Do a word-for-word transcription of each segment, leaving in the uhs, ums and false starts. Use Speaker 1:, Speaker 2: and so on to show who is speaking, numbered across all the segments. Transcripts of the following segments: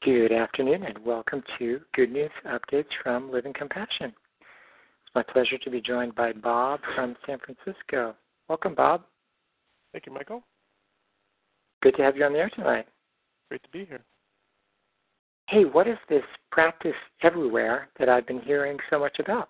Speaker 1: Good afternoon and welcome to Good News Updates from Living Compassion. It's my pleasure to be joined by Bob from San Francisco. Welcome, Bob.
Speaker 2: Thank you, Michael.
Speaker 1: Good to have you on the air tonight.
Speaker 2: Great to be here.
Speaker 1: Hey, what is this practice everywhere that I've been hearing so much about?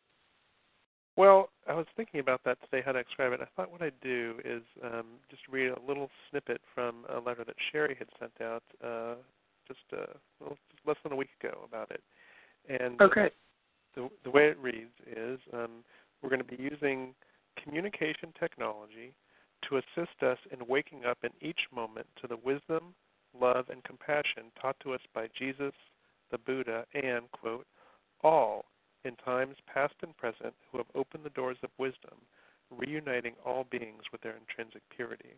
Speaker 2: Well, I was thinking about that today, how to describe it. I thought what I'd do is um, just read a little snippet from a letter that Sherry had sent out uh, just, uh, well, just less than a week ago about it. And
Speaker 1: Okay.
Speaker 2: the, the way it reads is um, we're going to be using communication technology to assist us in waking up in each moment to the wisdom, love, and compassion taught to us by Jesus, the Buddha, and, quote, all in times past and present who have opened the doors of wisdom, reuniting all beings with their intrinsic purity.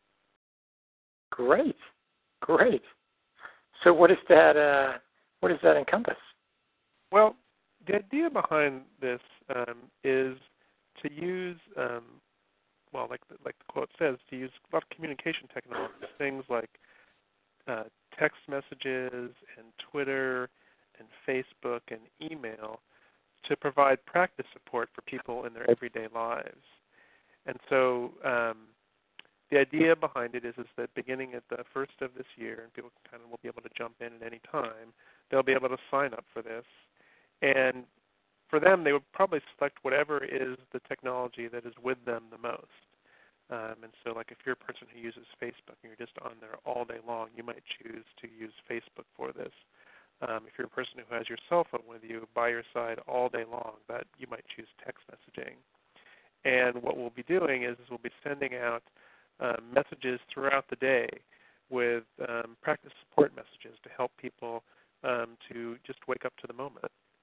Speaker 1: Great. Great. So what does that uh, what does that encompass?
Speaker 2: Well, the idea behind this um, is to use, um, well, like the, like the quote says, to use a lot of communication technologies, things like uh, text messages and Twitter and Facebook and email to provide practice support for people in their everyday lives. And so um, the idea behind it is, is that beginning at the first of this year, and people kind of will be able to jump in at any time, they'll be able to sign up for this. And for them, they would probably select whatever is the technology that is with them the most. Um, and so, like, if you're a person who uses Facebook and you're just on there all day long, you might choose to use Facebook for this. Um, if you're a person who has your cell phone with you by your side all day long, that you might choose text messaging. And what we'll be doing is, is we'll be sending out um, messages throughout the day with um, practice support messages to help people um, to just wake up to the moment.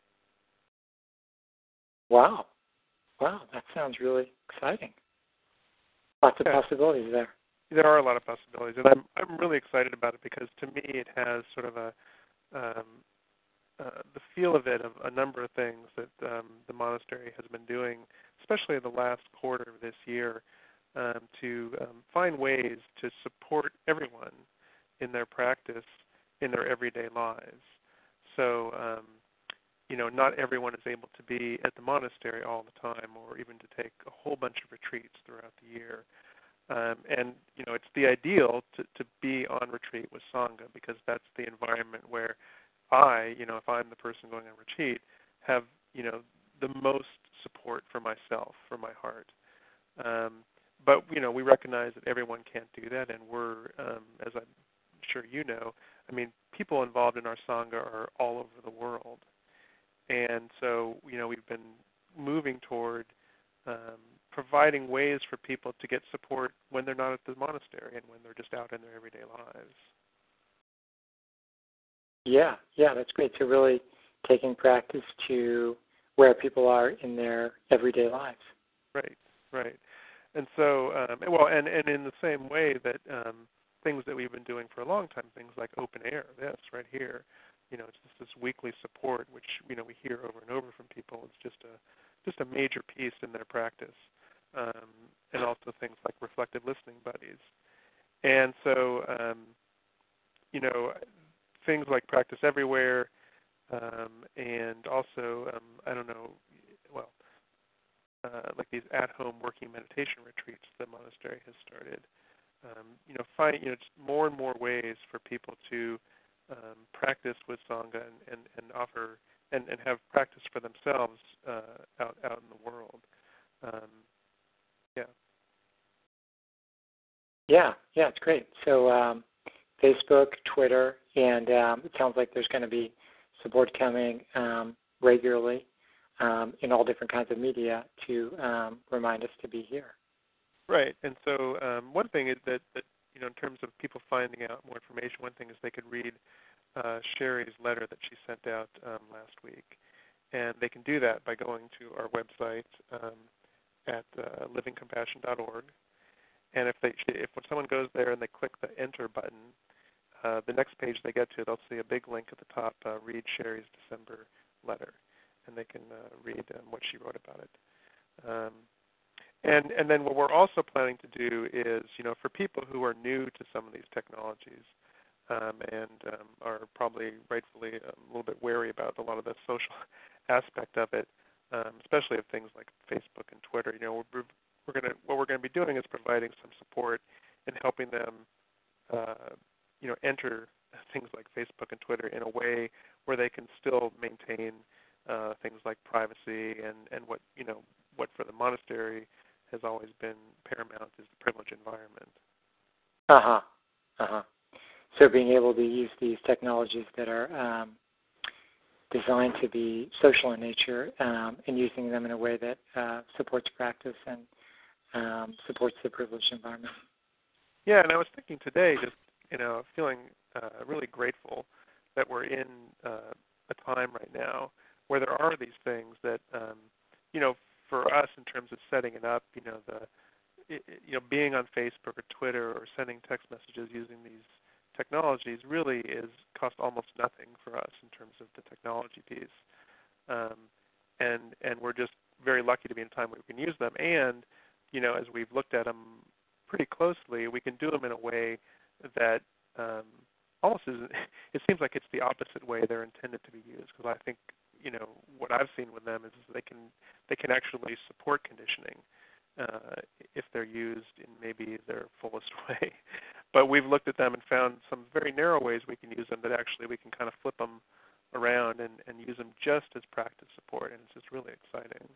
Speaker 1: Wow. Wow, that sounds really exciting. Lots of
Speaker 2: Yeah.
Speaker 1: possibilities there.
Speaker 2: There are a lot of possibilities, and I'm I'm really excited about it because to me it has sort of a um, uh, the feel of it of a number of things that um, the monastery has been doing, especially in the last quarter of this year, um, to um, find ways to support everyone in their practice in their everyday lives. So, um, you know, not everyone is able to be at the monastery all the time or even to take a whole bunch of retreats throughout the year. Um, and, you know, it's the ideal to, to be on retreat with Sangha because that's the environment where I, you know, if I'm the person going on retreat, have, you know, the most support for myself, for my heart. Um, but, you know, we recognize that everyone can't do that, and we're, um, as I'm sure you know, I mean, people involved in our Sangha are all over the world. And so, you know, we've been moving toward um, providing ways for people to get support when they're not at the monastery and when they're just out in their everyday lives.
Speaker 1: Yeah, yeah, that's great. So really taking practice to where people are in their everyday lives.
Speaker 2: Right, right. And so, um, well, and, and in the same way that um, things that we've been doing for a long time, things like open air, this right here, you know, it's just this weekly support, which, you know, we hear over and over from people. It's just a just a major piece in their practice. Um, and also things like reflective listening buddies. And so, um, you know, things like Practice Everywhere, um, and also, um, I don't know, well, uh, like these at-home working meditation retreats the monastery has started. Um, you know, find you know just more and more ways for people to um, practice with Sangha and, and, and offer and, and have practice for themselves uh, out out in the world. Um, yeah.
Speaker 1: Yeah, yeah, it's great. So um, Facebook, Twitter, and um, it sounds like there's going to be support coming um, regularly um, in all different kinds of media to um, remind us to be here.
Speaker 2: Right, and so um, one thing is that, that, you know, in terms of people finding out more information, one thing is they could read uh, Sherry's letter that she sent out um, last week, and they can do that by going to our website um, at uh, living compassion dot org. And if they, if when someone goes there and they click the Enter button, uh, the next page they get to, they'll see a big link at the top, uh, read Sherry's December letter, and they can uh, read um, what she wrote about it. Um, and and then what we're also planning to do is, you know, for people who are new to some of these technologies, um, and um, are probably rightfully a little bit wary about a lot of the social aspect of it, um, especially of things like Facebook and Twitter. You know, we're, we're going to what we're going to be doing is providing some support and helping them, uh, you know, enter things like Facebook and Twitter in a way where they can still maintain uh, things like privacy and, and what you know what for the monastery has always been paramount is the privileged environment.
Speaker 1: Uh huh. Uh huh. So being able to use these technologies that are um, designed to be social in nature um, and using them in a way that uh, supports practice and um, supports the privileged environment.
Speaker 2: Yeah, and I was thinking today, just you know, feeling uh, really grateful that we're in uh, a time right now where there are these things that, um, you know, for us in terms of setting it up, you know, the, it, you know, being on Facebook or Twitter or sending text messages using these technologies really is cost almost nothing for us in terms of the technology piece, um, and and we're just very lucky to be in a time where we can use them. And you know, as we've looked at them pretty closely, we can do them in a way that um, almost is. It seems like it's the opposite way they're intended to be used. Because I think you know what I've seen with them is they can they can actually support conditioning uh, if they're used in maybe their fullest way. But we've looked at them and found some very narrow ways we can use them that actually we can kind of flip them around and, and use them just as practice support, and it's just really exciting.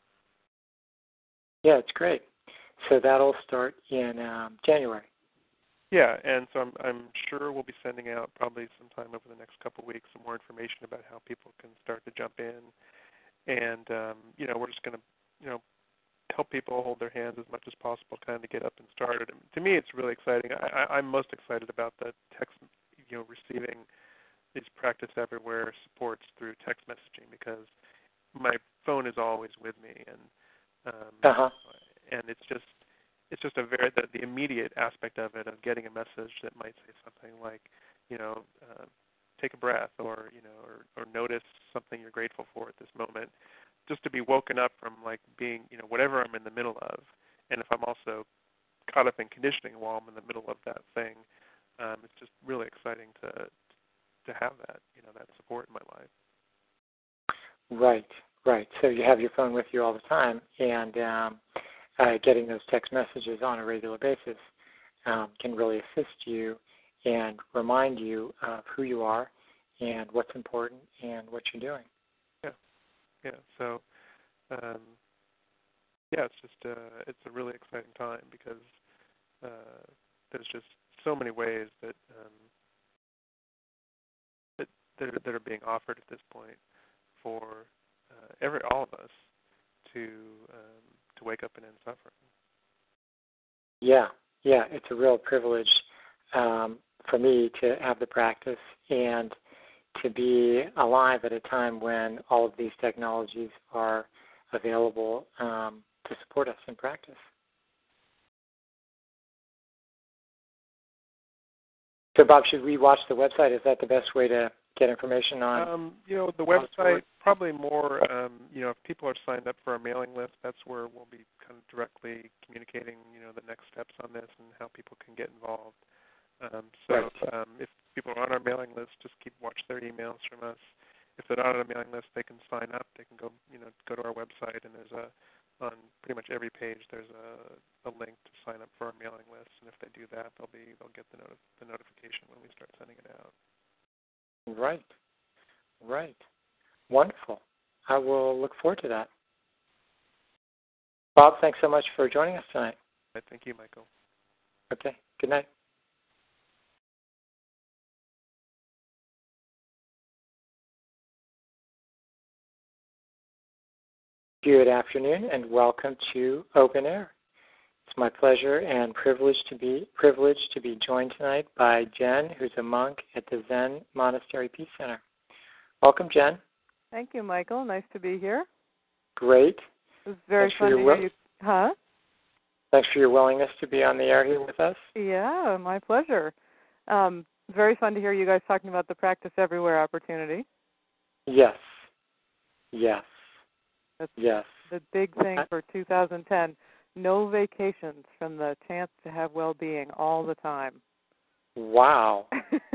Speaker 1: Yeah, it's great. So that'll start in um, January.
Speaker 2: Yeah, and so I'm, I'm sure we'll be sending out probably sometime over the next couple of weeks some more information about how people can start to jump in, and um, you know we're just going to you know help people hold their hands as much as possible, kind of get up and started. And to me, it's really exciting. I, I, I'm most excited about the text, you know, receiving these Practice Everywhere supports through text messaging because my phone is always with me, and um,
Speaker 1: Uh-huh.
Speaker 2: and it's just it's just a very the, the immediate aspect of it of getting a message that might say something like, you know, uh, take a breath, or you know, or, or notice something you're grateful for at this moment. Just to be woken up from like being, you know, whatever I'm in the middle of, and if I'm also caught up in conditioning while I'm in the middle of that thing, um, it's just really exciting to to have that, you know, that support in my life.
Speaker 1: Right, right. So you have your phone with you all the time, and um, uh, getting those text messages on a regular basis um, can really assist you and remind you of who you are and what's important and what you're doing.
Speaker 2: Yeah, yeah. So, um, yeah, it's just uh, it's a really exciting time because uh, there's just so many ways that um, that that are, that are being offered at this point for uh, every all of us to um, to wake up and end suffering.
Speaker 1: Yeah, yeah. It's a real privilege um, for me to have the practice and to be alive at a time when all of these technologies are available um, to support us in practice. So, Bob, should we watch the website? Is that the best way to get information on?
Speaker 2: Um, you know, the website, probably more, um, you know, if people are signed up for our mailing list, that's where we'll be kind of directly communicating, you know, the next steps on this and how people can get involved. Um, so
Speaker 1: Right.
Speaker 2: um, if people are on our mailing list, just keep watch their emails from us. If they're not on our mailing list, they can sign up. They can go, you know, go to our website, and there's a, on pretty much every page, there's a, a link to sign up for our mailing list. And if they do that, they'll be, they'll get the, noti- the notification when we start sending it out.
Speaker 1: Right. Right. Wonderful. I will look forward to that. Bob, thanks so much for joining us tonight.
Speaker 2: Thank you, Michael.
Speaker 1: Okay. Good night. Good afternoon and welcome to Open Air. It's my pleasure and privilege to be privileged to be joined tonight by Jen, who's a monk at the Zen Monastery Peace Center. Welcome, Jen.
Speaker 3: Thank you, Michael. Nice to be here.
Speaker 1: Great.
Speaker 3: It was very
Speaker 1: Thanks
Speaker 3: fun
Speaker 1: for
Speaker 3: to
Speaker 1: your
Speaker 3: hear you. Huh?
Speaker 1: Thanks for your willingness to be on the air here with us.
Speaker 3: Yeah, my pleasure. Um, very fun to hear you guys talking about the Practice Everywhere opportunity.
Speaker 1: Yes. Yes.
Speaker 3: That's
Speaker 1: yes.
Speaker 3: the big thing for two thousand ten. No vacations from the chance to have well-being all the time.
Speaker 1: Wow.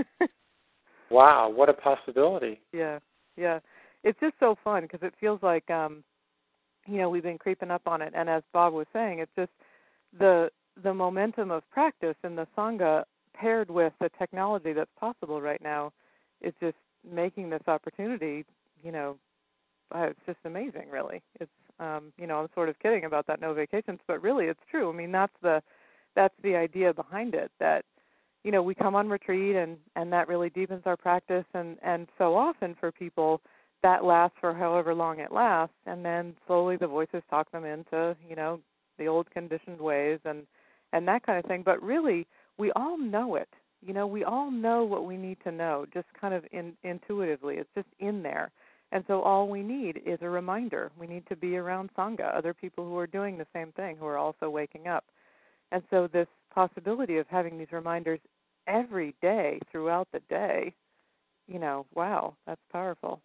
Speaker 1: Wow, what a possibility.
Speaker 3: Yeah, yeah. It's just so fun because it feels like, um, you know, we've been creeping up on it. And as Bob was saying, it's just the the momentum of practice in the Sangha paired with the technology that's possible right now is just making this opportunity, you know, uh, it's just amazing, really. It's, um, you know, I'm sort of kidding about that no vacations, but really it's true. I mean, that's the that's the idea behind it, that, you know, we come on retreat and, and that really deepens our practice. And, and so often for people, that lasts for however long it lasts. And then slowly the voices talk them into, you know, the old conditioned ways and, and that kind of thing. But really, we all know it. You know, we all know what we need to know, just kind of in, intuitively. It's just in there. And so all we need is a reminder. We need to be around Sangha, other people who are doing the same thing, who are also waking up. And so this possibility of having these reminders every day throughout the day, you know, wow, that's powerful.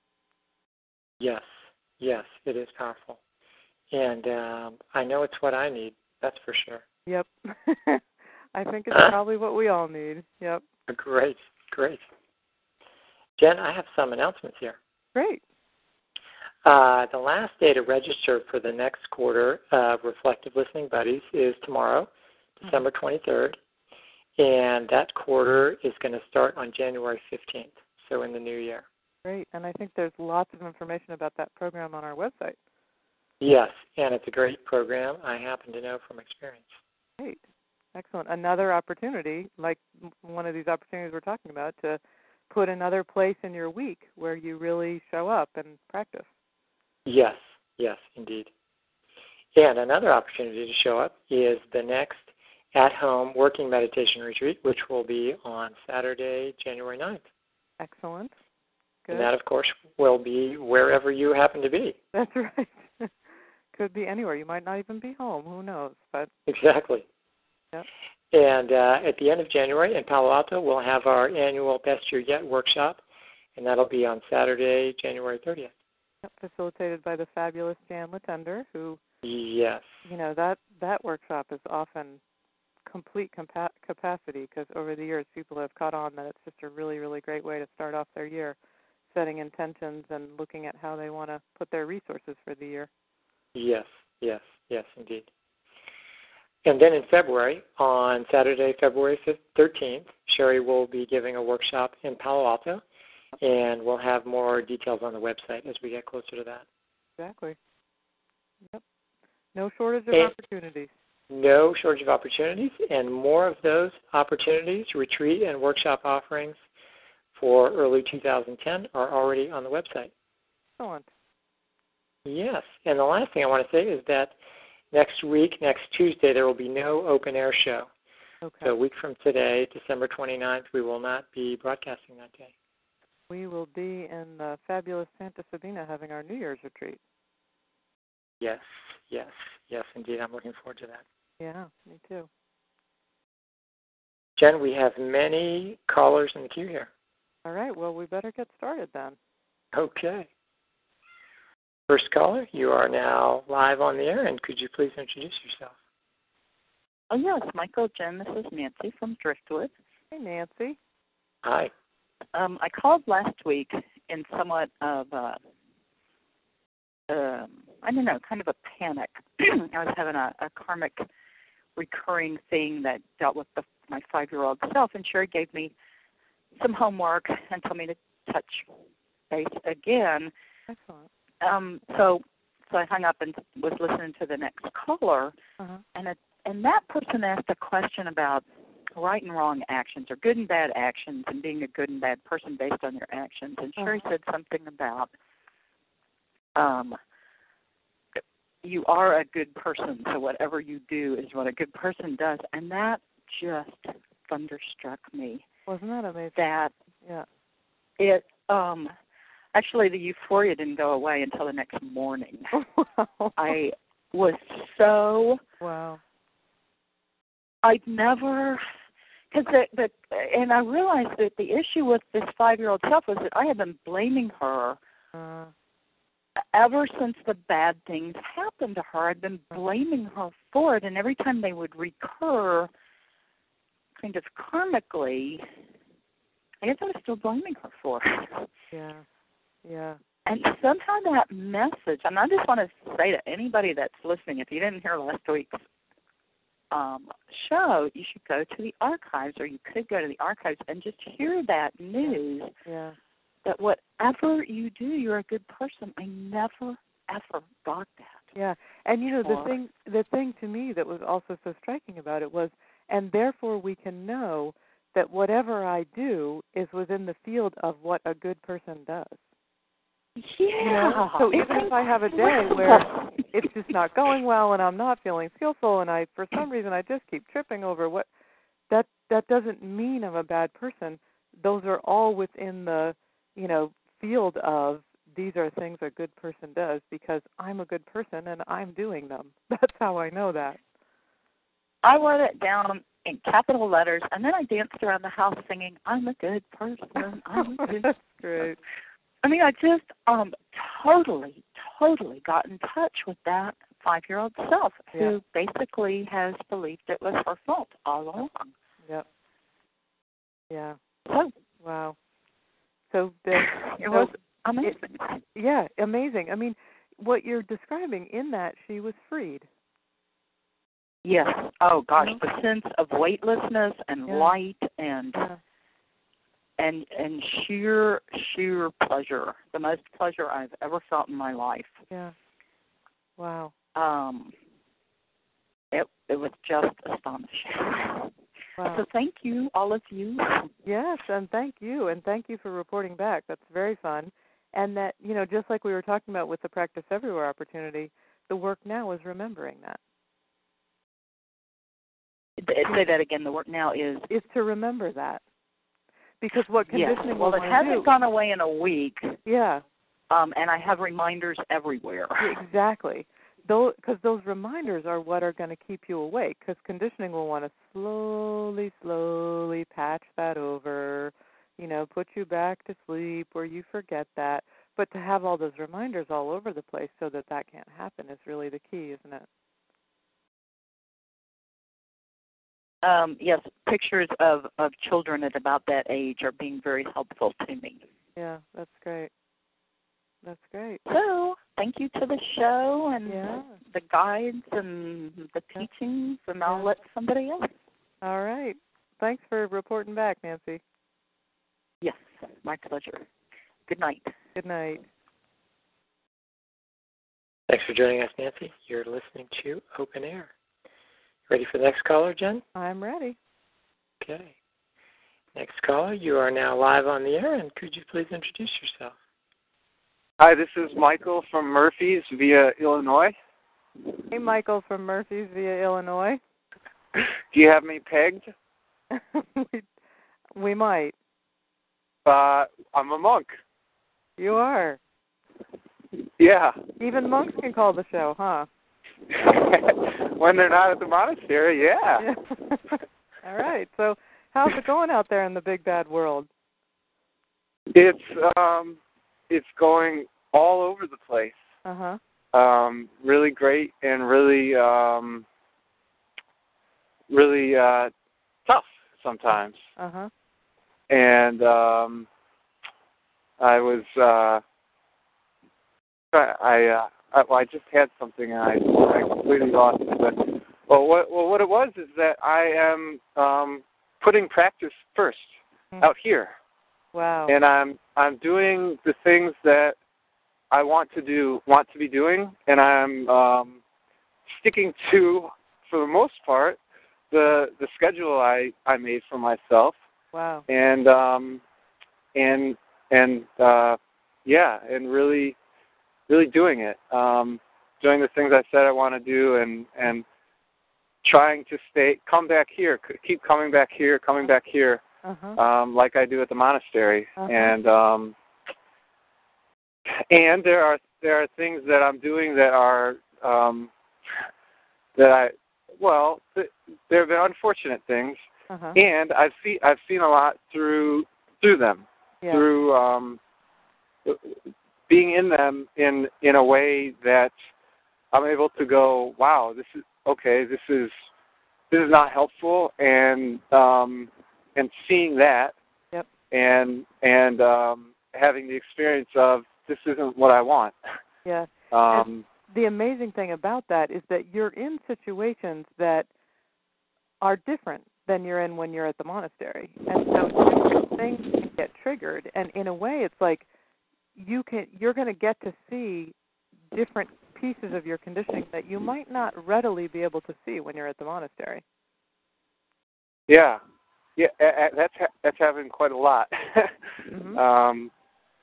Speaker 1: Yes, yes, it is powerful. And um, I know it's what I need, that's for sure.
Speaker 3: Yep. I think it's probably what we all need. Yep.
Speaker 1: Great, great. Jen, I have some announcements here.
Speaker 3: Great.
Speaker 1: Uh, the last day to register for the next quarter of Reflective Listening Buddies is tomorrow, December twenty-third, and that quarter is going to start on January fifteenth, so in the new year.
Speaker 3: Great, and I think there's lots of information about that program on our website.
Speaker 1: Yes, and it's a great program, I happen to know from experience.
Speaker 3: Great. Excellent. Another opportunity, like one of these opportunities we're talking about, to put another place in your week where you really show up and practice.
Speaker 1: Yes, yes, indeed. And another opportunity to show up is the next at-home working meditation retreat, which will be on Saturday, January ninth.
Speaker 3: Excellent. Good.
Speaker 1: And that, of course, will be wherever you happen to be.
Speaker 3: That's right. Could be anywhere. You might not even be home. Who knows? But
Speaker 1: exactly.
Speaker 3: Yep.
Speaker 1: And uh, at the end of January in Palo Alto, we'll have our annual Best Year Yet workshop, and that'll be on Saturday, January thirtieth.
Speaker 3: Yep, facilitated by the fabulous Jan Latender, who,
Speaker 1: yes,
Speaker 3: you know, that, that workshop is often complete compa- capacity because over the years people have caught on that it's just a really, really great way to start off their year, setting intentions and looking at how they want to put their resources for the year.
Speaker 1: Yes, yes, yes, indeed. And then in February, on Saturday, February thirteenth, Sherry will be giving a workshop in Palo Alto, and we'll have more details on the website as we get closer to that.
Speaker 3: Exactly. Yep. No shortage of
Speaker 1: and
Speaker 3: opportunities.
Speaker 1: No shortage of opportunities, and more of those opportunities, retreat and workshop offerings for early two thousand ten are already on the website.
Speaker 3: Excellent.
Speaker 1: Yes, and the last thing I want to say is that next week, next Tuesday, there will be no open air show.
Speaker 3: Okay.
Speaker 1: So a week from today, December twenty-ninth, we will not be broadcasting that day.
Speaker 3: We will be in the fabulous Santa Sabina having our New Year's retreat.
Speaker 1: Yes, yes, yes, indeed. I'm looking forward to that.
Speaker 3: Yeah, me too.
Speaker 1: Jen, we have many callers in the queue here.
Speaker 3: All right, well, we better get started then.
Speaker 1: Okay. First caller, you are now live on the air, and could you please introduce yourself?
Speaker 4: Oh, yes, Michael, Jen, this is Nancy from Driftwood.
Speaker 3: Hey, Nancy.
Speaker 1: Hi.
Speaker 4: Um, I called last week in somewhat of a, um, I don't know, kind of a panic. I was having a, a karmic recurring thing that dealt with the, my five-year-old self, and Sherry gave me some homework and told me to touch base again.
Speaker 3: Excellent.
Speaker 4: Um, so, so I hung up and was listening to the next caller,
Speaker 3: Uh-huh.
Speaker 4: and it, and that person asked a question about right and wrong actions, or good and bad actions, and being a good and bad person based on your actions. And Sherry
Speaker 3: Uh-huh.
Speaker 4: said something about um, you are a good person, so whatever you do is what a good person does. And that just thunderstruck me.
Speaker 3: Wasn't that amazing?
Speaker 4: That
Speaker 3: yeah.
Speaker 4: it um, actually the euphoria didn't go away until the next morning.
Speaker 3: Wow.
Speaker 4: I was so
Speaker 3: wow.
Speaker 4: I'd never, because the, the, and I realized that the issue with this five-year-old self was that I had been blaming her
Speaker 3: Uh,
Speaker 4: ever since the bad things happened to her. I'd been blaming her for it, and every time they would recur, kind of karmically, I guess I was still blaming her for.
Speaker 3: Yeah, yeah.
Speaker 4: And somehow that message, and I just want to say to anybody that's listening, if you didn't hear last week's um, show, you should go to the archives, or you could go to the archives and just hear that news.
Speaker 3: Yeah.
Speaker 4: That whatever you do, you're a good person. I never, ever got that.
Speaker 3: Yeah, and you know the
Speaker 4: or,
Speaker 3: thing, the thing to me that was also so striking about it was, and therefore we can know that whatever I do is within the field of what a good person does.
Speaker 4: Yeah.
Speaker 3: You know? So even if I have a day where it's just not going well and I'm not feeling skillful and I, for some reason, I just keep tripping over what, that that doesn't mean I'm a bad person. Those are all within the, you know, field of these are things a good person does because I'm a good person and I'm doing them. That's how I know that.
Speaker 4: I wrote it down in capital letters, and then I danced around the house singing, I'm a good person, I'm a good
Speaker 3: That's great.
Speaker 4: I mean, I just um totally, totally got in touch with that five-year-old self who
Speaker 3: yeah.
Speaker 4: basically has believed it was her fault all along.
Speaker 3: Yep. Yeah.
Speaker 4: So,
Speaker 3: wow. So the,
Speaker 4: it
Speaker 3: so
Speaker 4: was amazing.
Speaker 3: It, yeah, amazing. I mean, what you're describing in that she was freed.
Speaker 4: Yes. Oh gosh,
Speaker 3: Mm-hmm.
Speaker 4: the sense of weightlessness and
Speaker 3: yeah.
Speaker 4: light and
Speaker 3: yeah.
Speaker 4: and and sheer sheer pleasure. The most pleasure I've ever felt in my life.
Speaker 3: Yeah. Wow.
Speaker 4: Um. It it was just astonishing.
Speaker 3: Wow.
Speaker 4: So thank you, all of you.
Speaker 3: Yes, and thank you, and thank you for reporting back. That's very fun. And that, you know, just like we were talking about with the Practice Everywhere opportunity, the work now is remembering that.
Speaker 4: Say that again. The work now is
Speaker 3: is to remember that, because what conditioning
Speaker 4: yes. Well,
Speaker 3: will
Speaker 4: it hasn't
Speaker 3: do,
Speaker 4: gone away in a week.
Speaker 3: Yeah.
Speaker 4: Um, and I have reminders everywhere.
Speaker 3: Exactly. Those, because those reminders are what are going to keep you awake. Because conditioning will want to slowly, slowly patch that over, you know, put you back to sleep where you forget that. But to have all those reminders all over the place so that that can't happen is really the key, isn't it?
Speaker 4: Um, yes, pictures of, of children at about that age are being very helpful to me.
Speaker 3: Yeah, that's great. That's great.
Speaker 4: So, thank you to the show and
Speaker 3: yeah.
Speaker 4: the guides and the teachings, and I'll
Speaker 3: yeah.
Speaker 4: let somebody else.
Speaker 3: All right. Thanks for reporting back, Nancy.
Speaker 4: Yes, my pleasure. Good night.
Speaker 3: Good night.
Speaker 1: Thanks for joining us, Nancy. You're listening to Open Air. Ready for the next caller, Jen?
Speaker 3: I'm ready.
Speaker 1: Okay. Next caller, you are now live on the air, and could you please introduce yourself?
Speaker 5: Hi, this is Michael from Murphy's via Illinois.
Speaker 3: Hey, Michael from Murphy's via Illinois.
Speaker 5: Do you have me pegged?
Speaker 3: we, we might.
Speaker 5: Uh, I'm a monk.
Speaker 3: You are.
Speaker 5: Yeah.
Speaker 3: Even monks can call the show, huh?
Speaker 5: When they're not at the monastery, yeah.
Speaker 3: yeah. All right. So how's it going out there in the big bad world?
Speaker 5: It's um, it's going all over the place.
Speaker 3: Uh-huh.
Speaker 5: Um, really great and really, um, really uh, tough sometimes.
Speaker 3: Uh-huh.
Speaker 5: And um, I was, uh, I, uh, I, well, I just had something and I, I completely lost it. But well, what, well, what it was is that I am um, putting practice first mm-hmm. out here.
Speaker 3: Wow.
Speaker 5: And I'm I'm doing the things that I want to do, want to be doing, and I'm um, sticking to, for the most part, the the schedule I, I made for myself.
Speaker 3: Wow.
Speaker 5: And um, and and uh, yeah, and really, really doing it, um, doing the things I said I want to do, and and trying to stay, come back here, keep coming back here, coming back here,
Speaker 3: uh-huh.
Speaker 5: um, like I do at the monastery,
Speaker 3: uh-huh.
Speaker 5: and um, and there are there are things that I'm doing that are um, that I well, th- there have been unfortunate things.
Speaker 3: Uh-huh.
Speaker 5: And I've seen I've seen a lot through through them,
Speaker 3: yeah.
Speaker 5: through um, being in them in in a way that I'm able to go, wow, this is okay. This is this is not helpful, and um, and seeing that,
Speaker 3: yep.
Speaker 5: and and um, having the experience of this isn't what I want.
Speaker 3: Yeah.
Speaker 5: Um,
Speaker 3: the amazing thing about that is that you're in situations that are different than you're in when you're at the monastery, and so different things can get triggered. And in a way, it's like you can you're going to get to see different pieces of your conditioning that you might not readily be able to see when you're at the monastery.
Speaker 5: Yeah, yeah, that's that's happening quite a lot.
Speaker 3: mm-hmm.
Speaker 5: um,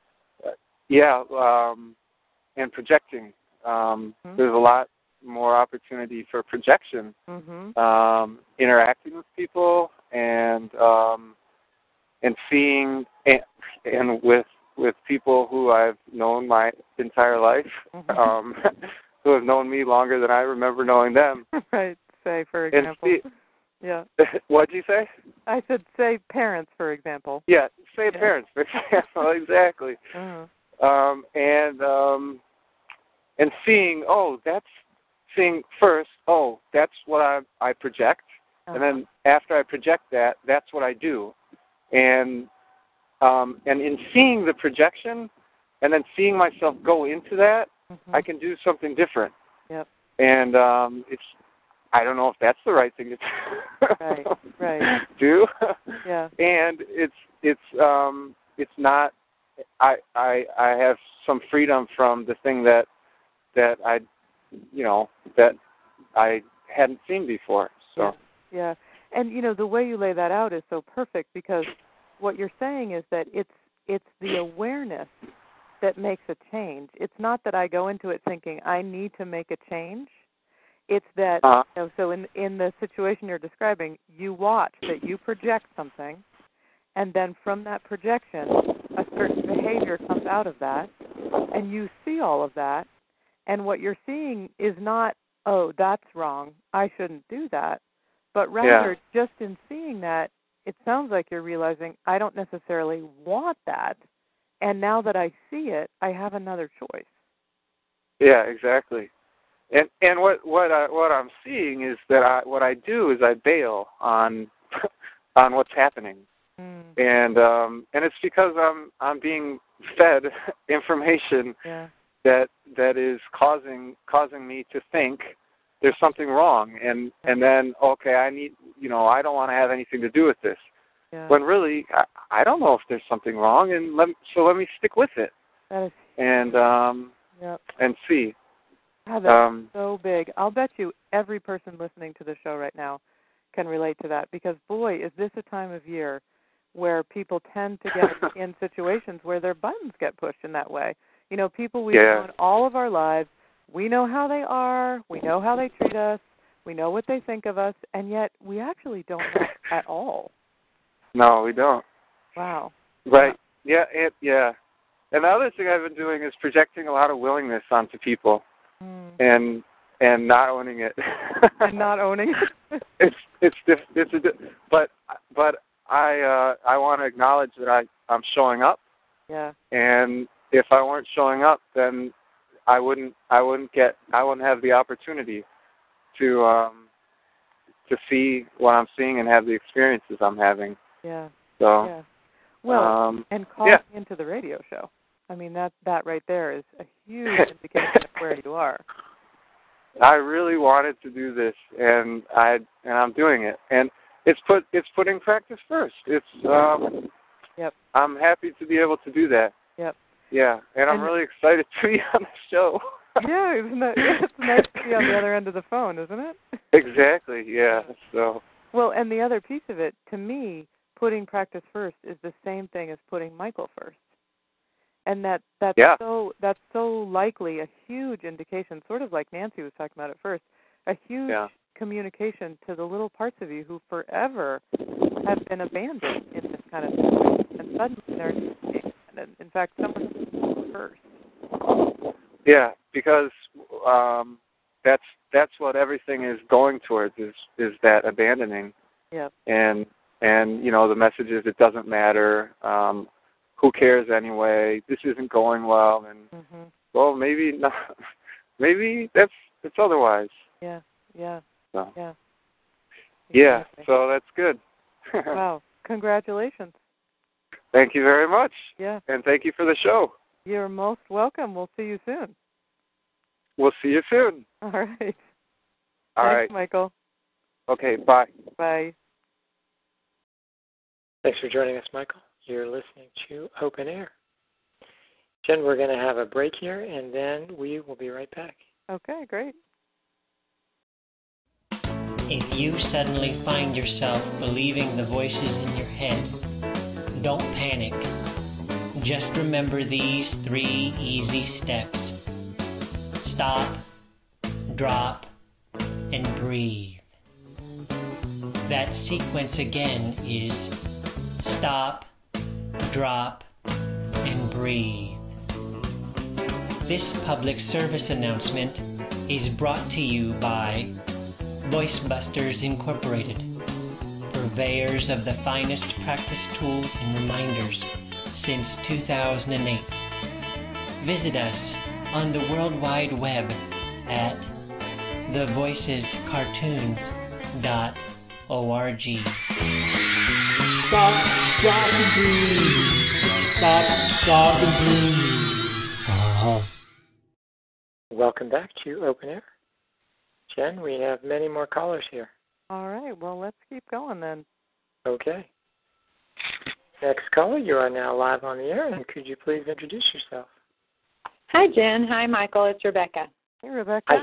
Speaker 5: yeah, um, and projecting. Um,
Speaker 3: mm-hmm.
Speaker 5: There's a lot more opportunity for projection,
Speaker 3: mm-hmm.
Speaker 5: um, interacting with people, and um, and seeing and, and with with people who I've known my entire life,
Speaker 3: mm-hmm.
Speaker 5: um, who have known me longer than I remember knowing them.
Speaker 3: Right. Say, for example.
Speaker 5: See,
Speaker 3: yeah.
Speaker 5: What'd you say?
Speaker 3: I said, say parents, for example.
Speaker 5: Yeah, say
Speaker 3: yeah.
Speaker 5: parents, for example. Exactly.
Speaker 3: Uh-huh.
Speaker 5: Um, and um, and seeing, oh, that's seeing first. Oh, that's what I I project,
Speaker 3: uh-huh.
Speaker 5: and then after I project that, that's what I do, and. Um, and in seeing the projection and then seeing myself go into that,
Speaker 3: mm-hmm.
Speaker 5: I can do something different.
Speaker 3: Yep.
Speaker 5: And um, it's, I don't know if that's the right thing to do.
Speaker 3: Right, right.
Speaker 5: do.
Speaker 3: Yeah.
Speaker 5: And it's it's um, it's not. I I I have some freedom from the thing that that I, you know, that I hadn't seen before. So.
Speaker 3: Yeah. yeah. And you know the way you lay that out is so perfect because. What you're saying is that it's it's the awareness that makes a change. It's not that I go into it thinking I need to make a change. It's that
Speaker 5: uh-huh.
Speaker 3: you know, so in in the situation you're describing, you watch that you project something, and then from that projection, a certain behavior comes out of that, and you see all of that, and what you're seeing is not, oh, that's wrong, I shouldn't do that, but rather
Speaker 5: yeah.
Speaker 3: just in seeing that. It sounds like you're realizing I don't necessarily want that, and now that I see it, I have another choice.
Speaker 5: Yeah, exactly. And and what what I what I'm seeing is that I what I do is I bail on on what's happening,
Speaker 3: mm.
Speaker 5: and um, and it's because I'm I'm being fed information
Speaker 3: yeah.
Speaker 5: that that is causing causing me to think there's something wrong, and and then okay, I need you know I don't want to have anything to do with this.
Speaker 3: Yeah.
Speaker 5: When really I, I don't know if there's something wrong, and let so let me stick with it.
Speaker 3: That is.
Speaker 5: And um
Speaker 3: yep.
Speaker 5: and see.
Speaker 3: Oh, that's
Speaker 5: um,
Speaker 3: so big. I'll bet you every person listening to the show right now can relate to that because boy, is this a time of year where people tend to get in situations where their buttons get pushed in that way. You know, people we've
Speaker 5: yeah.
Speaker 3: known all of our lives. We know how they are. We know how they treat us. We know what they think of us, and yet we actually don't know at all.
Speaker 5: No, we don't.
Speaker 3: Wow.
Speaker 5: Right. Yeah. It, yeah. And the other thing I've been doing is projecting a lot of willingness onto people,
Speaker 3: mm.
Speaker 5: and and not owning it.
Speaker 3: and not owning it.
Speaker 5: it's it's diff, it's a but but I uh, I want to acknowledge that I I'm showing up.
Speaker 3: Yeah.
Speaker 5: And if I weren't showing up, then I wouldn't I wouldn't get I wouldn't have the opportunity to um to see what I'm seeing and have the experiences I'm having.
Speaker 3: Yeah.
Speaker 5: So
Speaker 3: yeah. Well,
Speaker 5: um,
Speaker 3: and calling
Speaker 5: yeah.
Speaker 3: into the radio show. I mean that that right there is a huge indication of where you are.
Speaker 5: I really wanted to do this, and I and I'm doing it, and it's put it's putting practice first. It's um,
Speaker 3: yep.
Speaker 5: I'm happy to be able to do that.
Speaker 3: Yep.
Speaker 5: Yeah, and I'm
Speaker 3: and
Speaker 5: really excited to be on the show.
Speaker 3: Yeah, isn't that, it's nice to be on the other end of the phone, isn't it?
Speaker 5: Exactly. Yeah. So.
Speaker 3: Well, and the other piece of it, to me, putting practice first is the same thing as putting Michael first, and that that's
Speaker 5: yeah.
Speaker 3: so that's so likely a huge indication, sort of like Nancy was talking about at first, a huge
Speaker 5: yeah.
Speaker 3: communication to the little parts of you who forever have been abandoned in this kind of situation, and suddenly they're abandoned. In fact, someone first.
Speaker 5: Yeah, because um, that's that's what everything is going towards is is that abandoning.
Speaker 3: Yeah.
Speaker 5: And and you know the message is it doesn't matter. Um, who cares anyway? This isn't going well, and
Speaker 3: mm-hmm.
Speaker 5: well maybe not. Maybe that's it's otherwise.
Speaker 3: Yeah. Yeah.
Speaker 5: So.
Speaker 3: Yeah.
Speaker 5: Yeah,
Speaker 3: Exactly.
Speaker 5: so that's good.
Speaker 3: Wow. Congratulations.
Speaker 5: Thank you very much.
Speaker 3: Yeah.
Speaker 5: And thank you for the show.
Speaker 3: You're most welcome. We'll see you soon.
Speaker 5: We'll see you soon.
Speaker 3: All right.
Speaker 5: All
Speaker 3: Thanks,
Speaker 5: right.
Speaker 3: Michael.
Speaker 5: Okay, bye.
Speaker 3: Bye.
Speaker 1: Thanks for joining us, Michael. You're listening to Open Air. Jen, we're going to have a break here, and then we will be right back.
Speaker 3: Okay, great.
Speaker 6: If you suddenly find yourself believing the voices in your head, don't panic. Just remember these three easy steps. Stop, drop, and breathe. That sequence again is stop, drop, and breathe. This public service announcement is brought to you by VoiceBusters Incorporated, purveyors of the finest practice tools and reminders since two thousand eight. Visit us on the World Wide Web at the voices cartoons dot org.
Speaker 7: Stop, drop, and breathe. Stop, drop, and breathe. Uh-huh.
Speaker 1: Welcome back to Open Air. Jen, we have many more callers here.
Speaker 3: All right. Well, let's keep going then.
Speaker 1: Okay. Next caller, you are now live on the air, and could you please introduce yourself?
Speaker 8: Hi, Jen. Hi, Michael. It's Rebecca.
Speaker 3: Hey, Rebecca.
Speaker 1: Hi.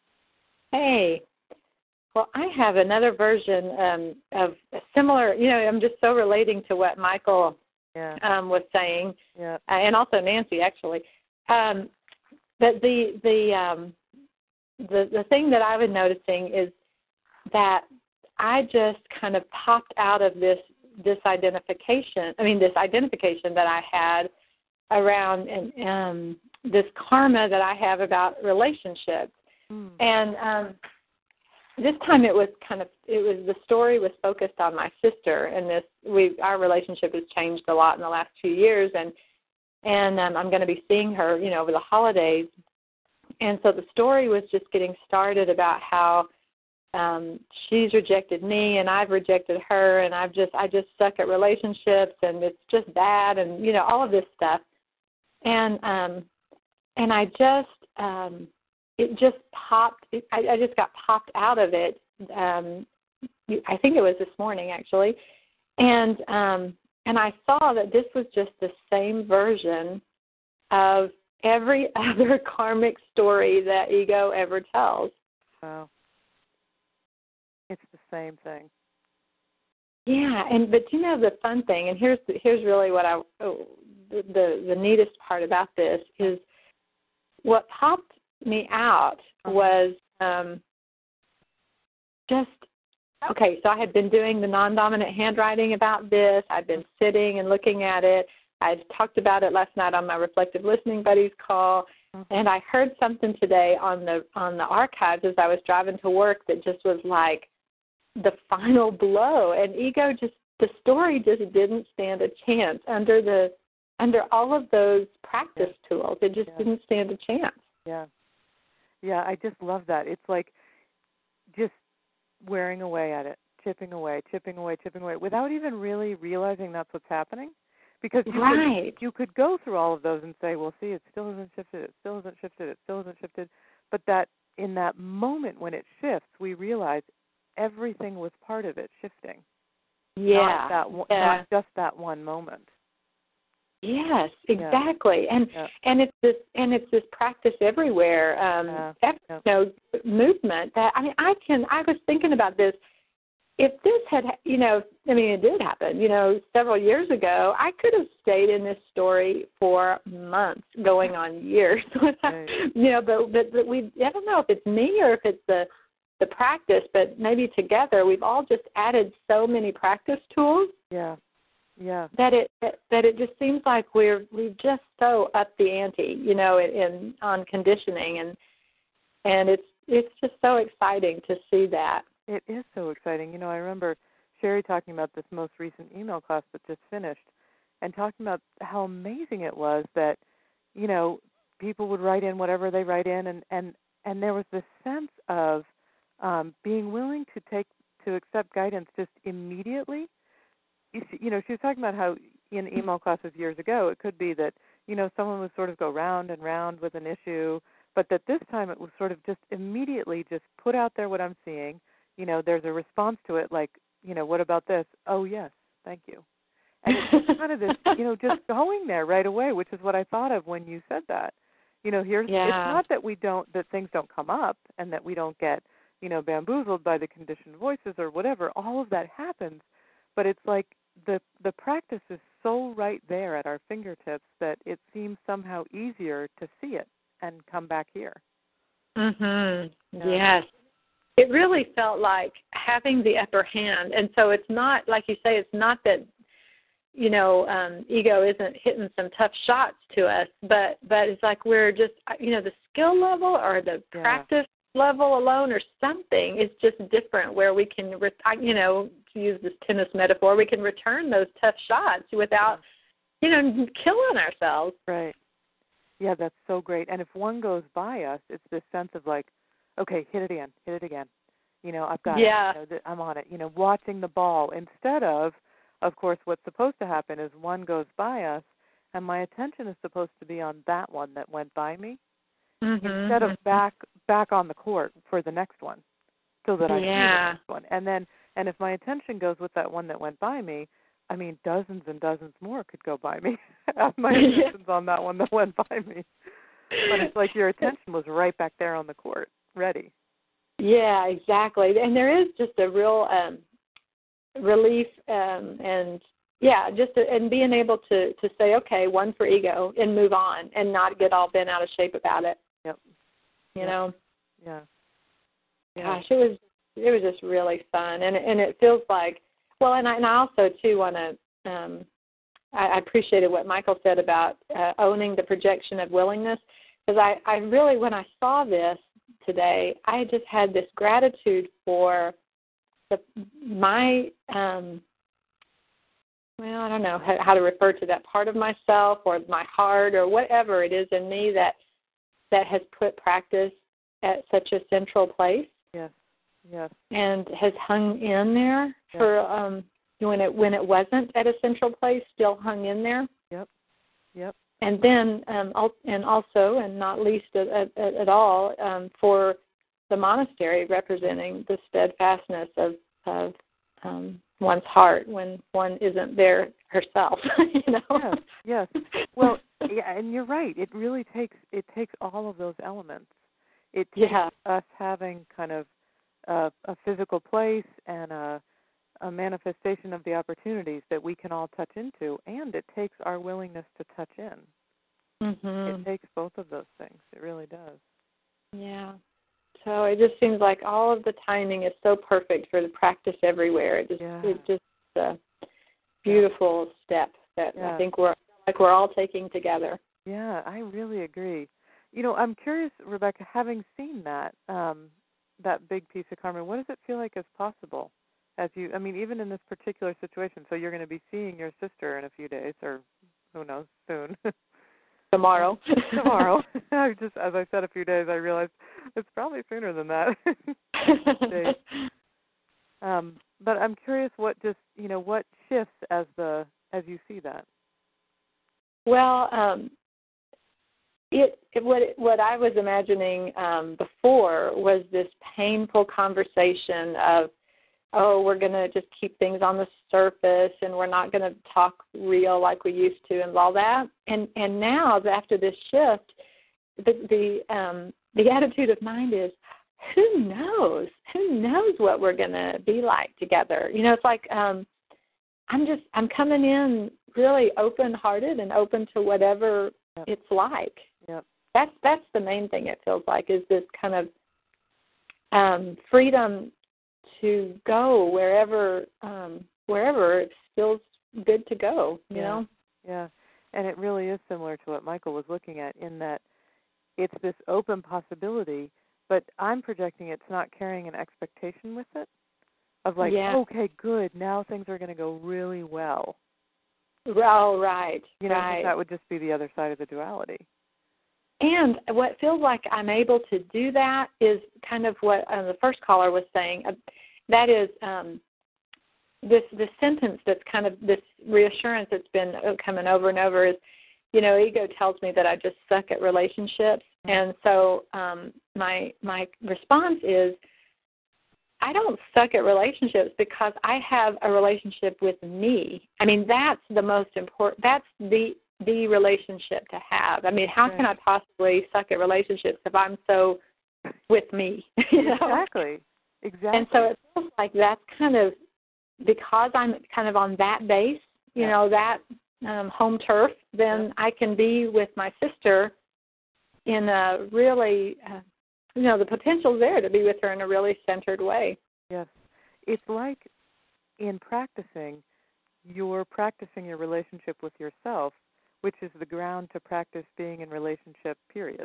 Speaker 8: Hey. Well, I have another version um, of a similar, you know, I'm just so relating to what Michael
Speaker 3: Yeah.
Speaker 8: um, was saying,
Speaker 3: Yeah.
Speaker 8: uh, and also Nancy, actually. Um, but the the um, the the thing that I've been noticing is that I just kind of popped out of this this identification. I mean, this identification that I had around and um, this karma that I have about relationships,
Speaker 3: Mm.
Speaker 8: and um, this time it was kind of it was the story was focused on my sister, and this we our relationship has changed a lot in the last two years, and and um, I'm going to be seeing her, you know, over the holidays. And so the story was just getting started about how um, she's rejected me and I've rejected her, and I've just I just suck at relationships, and it's just bad, and you know all of this stuff. And um, and I just um, it just popped. It, I, I just got popped out of it. Um, I think it was this morning actually, and um, and I saw that this was just the same version of every other karmic story that ego ever tells.
Speaker 3: Wow. It's the same thing.
Speaker 8: Yeah, and but you know the fun thing, and here's the, here's really what I oh, the, the the neatest part about this is what popped me out was um, just okay. So I had been doing the non-dominant handwriting about this. I'd been sitting and looking at it. I talked about it last night on my Reflective Listening Buddies call, mm-hmm. and I heard something today on the on the archives as I was driving to work that just was like the final blow. And ego just the story just didn't stand a chance under the under all of those practice yeah. tools. It just yeah. didn't stand a chance.
Speaker 3: Yeah, yeah. I just love that. It's like just wearing away at it, chipping away, chipping away, chipping away, without even really realizing that's what's happening. Because you,
Speaker 8: right.
Speaker 3: could, you could go through all of those and say, well, see, it still hasn't shifted, it still hasn't shifted, it still hasn't shifted. But that in that moment when it shifts, we realize everything was part of it shifting.
Speaker 8: Yeah.
Speaker 3: Not, that,
Speaker 8: yeah.
Speaker 3: not just that one moment.
Speaker 8: Yes, exactly.
Speaker 3: Yeah.
Speaker 8: And
Speaker 3: yeah.
Speaker 8: and it's this and it's this practice everywhere. Um,
Speaker 3: yeah.
Speaker 8: every,
Speaker 3: yeah.
Speaker 8: you know, movement that I mean, I can. I was thinking about this. If this had, you know, I mean, it did happen, you know, several years ago, I could have stayed in this story for months, going on years,
Speaker 3: right.
Speaker 8: you know, but, but, but we, I don't know if it's me or if it's the, the practice, but maybe together we've all just added so many practice tools.
Speaker 3: Yeah, yeah.
Speaker 8: That it, that, that it just seems like we're, we've just so upped the ante, you know, in, in on conditioning, and, and it's, it's just so exciting to see that.
Speaker 3: It is so exciting. You know, I remember Sherry talking about this most recent email class that just finished and talking about how amazing it was that, you know, people would write in whatever they write in, and, and, and there was this sense of um, being willing to take to accept guidance just immediately. You, see, you know, she was talking about how in email classes years ago, it could be that, you know, someone would sort of go round and round with an issue, but that this time it was sort of just immediately just put out there what I'm seeing. You know, there's a response to it like, you know, what about this? Oh, yes, thank you. And it's just kind of this, you know, just going there right away, which is what I thought of when you said that. You know, here's,
Speaker 8: yeah.
Speaker 3: it's not that we don't, that things don't come up and that we don't get, you know, bamboozled by the conditioned voices or whatever. All of that happens, but it's like the the practice is so right there at our fingertips that it seems somehow easier to see it and come back here.
Speaker 8: Mhm.
Speaker 3: Yeah.
Speaker 8: Yes. It really felt like having the upper hand. And so it's not, like you say, it's not that, you know, um, ego isn't hitting some tough shots to us, but, but it's like we're just, you know, the skill level or the
Speaker 3: yeah.
Speaker 8: practice level alone or something is just different where we can, you know, to use this tennis metaphor, we can return those tough shots without, you know, killing ourselves.
Speaker 3: Right. Yeah, that's so great. And if one goes by us, it's this sense of like, okay, hit it again, hit it again. You know, I've got
Speaker 8: yeah.
Speaker 3: it. You know, I'm on it. You know, watching the ball instead of, of course, what's supposed to happen is one goes by us, and my attention is supposed to be on that one that went by me,
Speaker 8: mm-hmm.
Speaker 3: instead of back back on the court for the next one, so that I
Speaker 8: yeah.
Speaker 3: see the next one. And then, and if my attention goes with that one that went by me, I mean, dozens and dozens more could go by me. My attention's on that one that went by me. But it's like your attention was right back there on the court, ready.
Speaker 8: Yeah, exactly. And there is just a real um, relief um, and, yeah, just a, and being able to, to say, okay, one for ego and move on and not get all bent out of shape about it.
Speaker 3: Yep.
Speaker 8: You
Speaker 3: yep.
Speaker 8: know?
Speaker 3: Yeah. yeah.
Speaker 8: Gosh, it was it was just really fun. And and it feels like, well, and I, and I also, too, want to, um, I, I appreciated what Michael said about uh, owning the projection of willingness, because I, I really, when I saw this today, I just had this gratitude for the, my, um, well, I don't know how, how to refer to that part of myself or my heart or whatever it is in me that that has put practice at such a central place.
Speaker 3: Yes, yes.
Speaker 8: And has hung in there yes. for um, when it when it wasn't at a central place, still hung in there.
Speaker 3: Yep, yep.
Speaker 8: And then, um, and also, and not least at, at, at all, um, for the monastery representing the steadfastness of, of um, one's heart when one isn't there herself. You know.
Speaker 3: Yes. Yes. Well, yeah, and you're right. It really takes it takes all of those elements. It takes
Speaker 8: yeah.
Speaker 3: us having kind of a, a physical place and a a manifestation of the opportunities that we can all touch into, and it takes our willingness to touch in.
Speaker 8: Mm-hmm.
Speaker 3: It takes both of those things. It really does.
Speaker 8: Yeah. So it just seems like all of the timing is so perfect for the practice everywhere. It just
Speaker 3: yeah.
Speaker 8: it's just a beautiful yeah. step that
Speaker 3: yeah.
Speaker 8: I think we're like we're all taking together.
Speaker 3: Yeah, I really agree. You know, I'm curious, Rebecca, having seen that um, that big piece of karma, what does it feel like is possible? As you, I mean, even in this particular situation, so you're going to be seeing your sister in a few days, or who knows, soon.
Speaker 8: Tomorrow.
Speaker 3: Tomorrow. I just, as I said, a few days, I realized it's probably sooner than that. um, but I'm curious, what just, you know, what shifts as the as you see that?
Speaker 8: Well, um, it, it what it, what I was imagining um, before was this painful conversation of, oh, we're going to just keep things on the surface and we're not going to talk real like we used to and all that. And and now, after this shift, the the, um, the attitude of mind is, who knows? Who knows what we're going to be like together? You know, it's like um, I'm just, I'm coming in really open-hearted and open to whatever yep. it's like.
Speaker 3: Yep.
Speaker 8: That's, that's the main thing it feels like, is this kind of um, freedom to go wherever um, wherever it feels good to go, you
Speaker 3: yeah.
Speaker 8: know?
Speaker 3: Yeah, and it really is similar to what Michael was looking at in that it's this open possibility, but I'm projecting it's not carrying an expectation with it of like,
Speaker 8: yeah.
Speaker 3: okay, good, now things are going to go really well.
Speaker 8: Oh, right,
Speaker 3: You know,
Speaker 8: right.
Speaker 3: that would just be the other side of the duality.
Speaker 8: And what feels like I'm able to do that is kind of what uh, the first caller was saying. Uh, that is um, this this sentence that's kind of this reassurance that's been coming over and over is, you know, ego tells me that I just suck at relationships, and so um, my my response is, I don't suck at relationships because I have a relationship with me. I mean, that's the most important. That's the the relationship to have. I mean, how
Speaker 3: right.
Speaker 8: can I possibly suck at relationships if I'm so with me? You know?
Speaker 3: Exactly. Exactly.
Speaker 8: And so it feels like that's kind of, because I'm kind of on that base, you yeah. know, that um, home turf, then yeah. I can be with my sister in a really, uh, you know, the potential's there to be with her in a really centered way.
Speaker 3: Yes. It's like in practicing, you're practicing your relationship with yourself, which is the ground to practice being in relationship, period.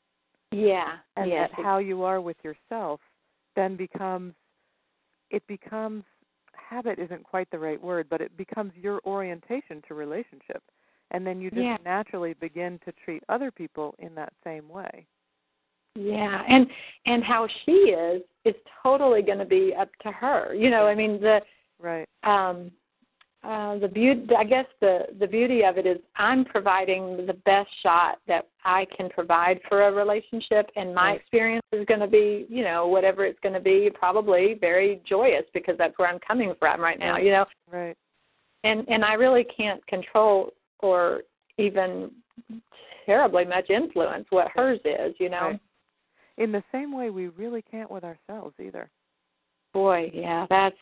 Speaker 8: Yeah.
Speaker 3: And
Speaker 8: yes.
Speaker 3: that how you are with yourself then becomes, it becomes, habit isn't quite the right word, but it becomes your orientation to relationship. And then you just
Speaker 8: yeah.
Speaker 3: naturally begin to treat other people in that same way.
Speaker 8: Yeah, and and how she is is totally going to be up to her. You know, I mean the
Speaker 3: right.
Speaker 8: Um, uh, the beauty, I guess the the beauty of it is I'm providing the best shot that I can provide for a relationship, and my right. experience is going to be, you know, whatever it's going to be, probably very joyous because that's where I'm coming from right now. You know,
Speaker 3: right.
Speaker 8: And and I really can't control or even terribly much influence what hers is. You know.
Speaker 3: Right. In the same way, we really can't with ourselves either.
Speaker 8: Boy, yeah, that's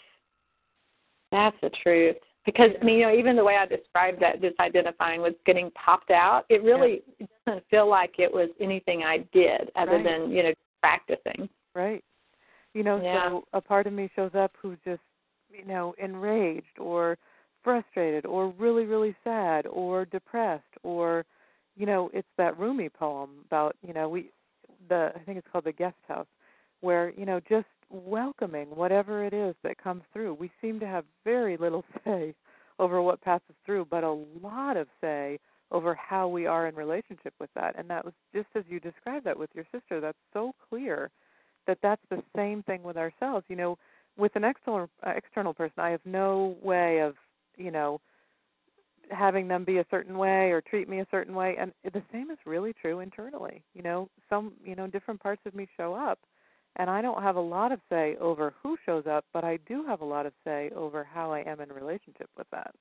Speaker 8: that's the truth. Because, I mean, you know, even the way I described that disidentifying with getting popped out, it really yeah. doesn't feel like it was anything I did other
Speaker 3: right.
Speaker 8: than, you know, practicing.
Speaker 3: Right. You know,
Speaker 8: yeah.
Speaker 3: so a part of me shows up who's just, you know, enraged or frustrated or really, really sad or depressed or, you know, it's that Rumi poem about, you know, we, the I think it's called The Guest House, where, you know, just welcoming whatever it is that comes through. We seem to have very little say over what passes through, but a lot of say over how we are in relationship with that. And that was just as you described that with your sister. That's so clear that that's the same thing with ourselves. You know, with an external uh, external person, I have no way of, you know, having them be a certain way or treat me a certain way. And the same is really true internally. You know, some, you know, different parts of me show up. And I don't have a lot of say over who shows up, but I do have a lot of say over how I am in relationship with that.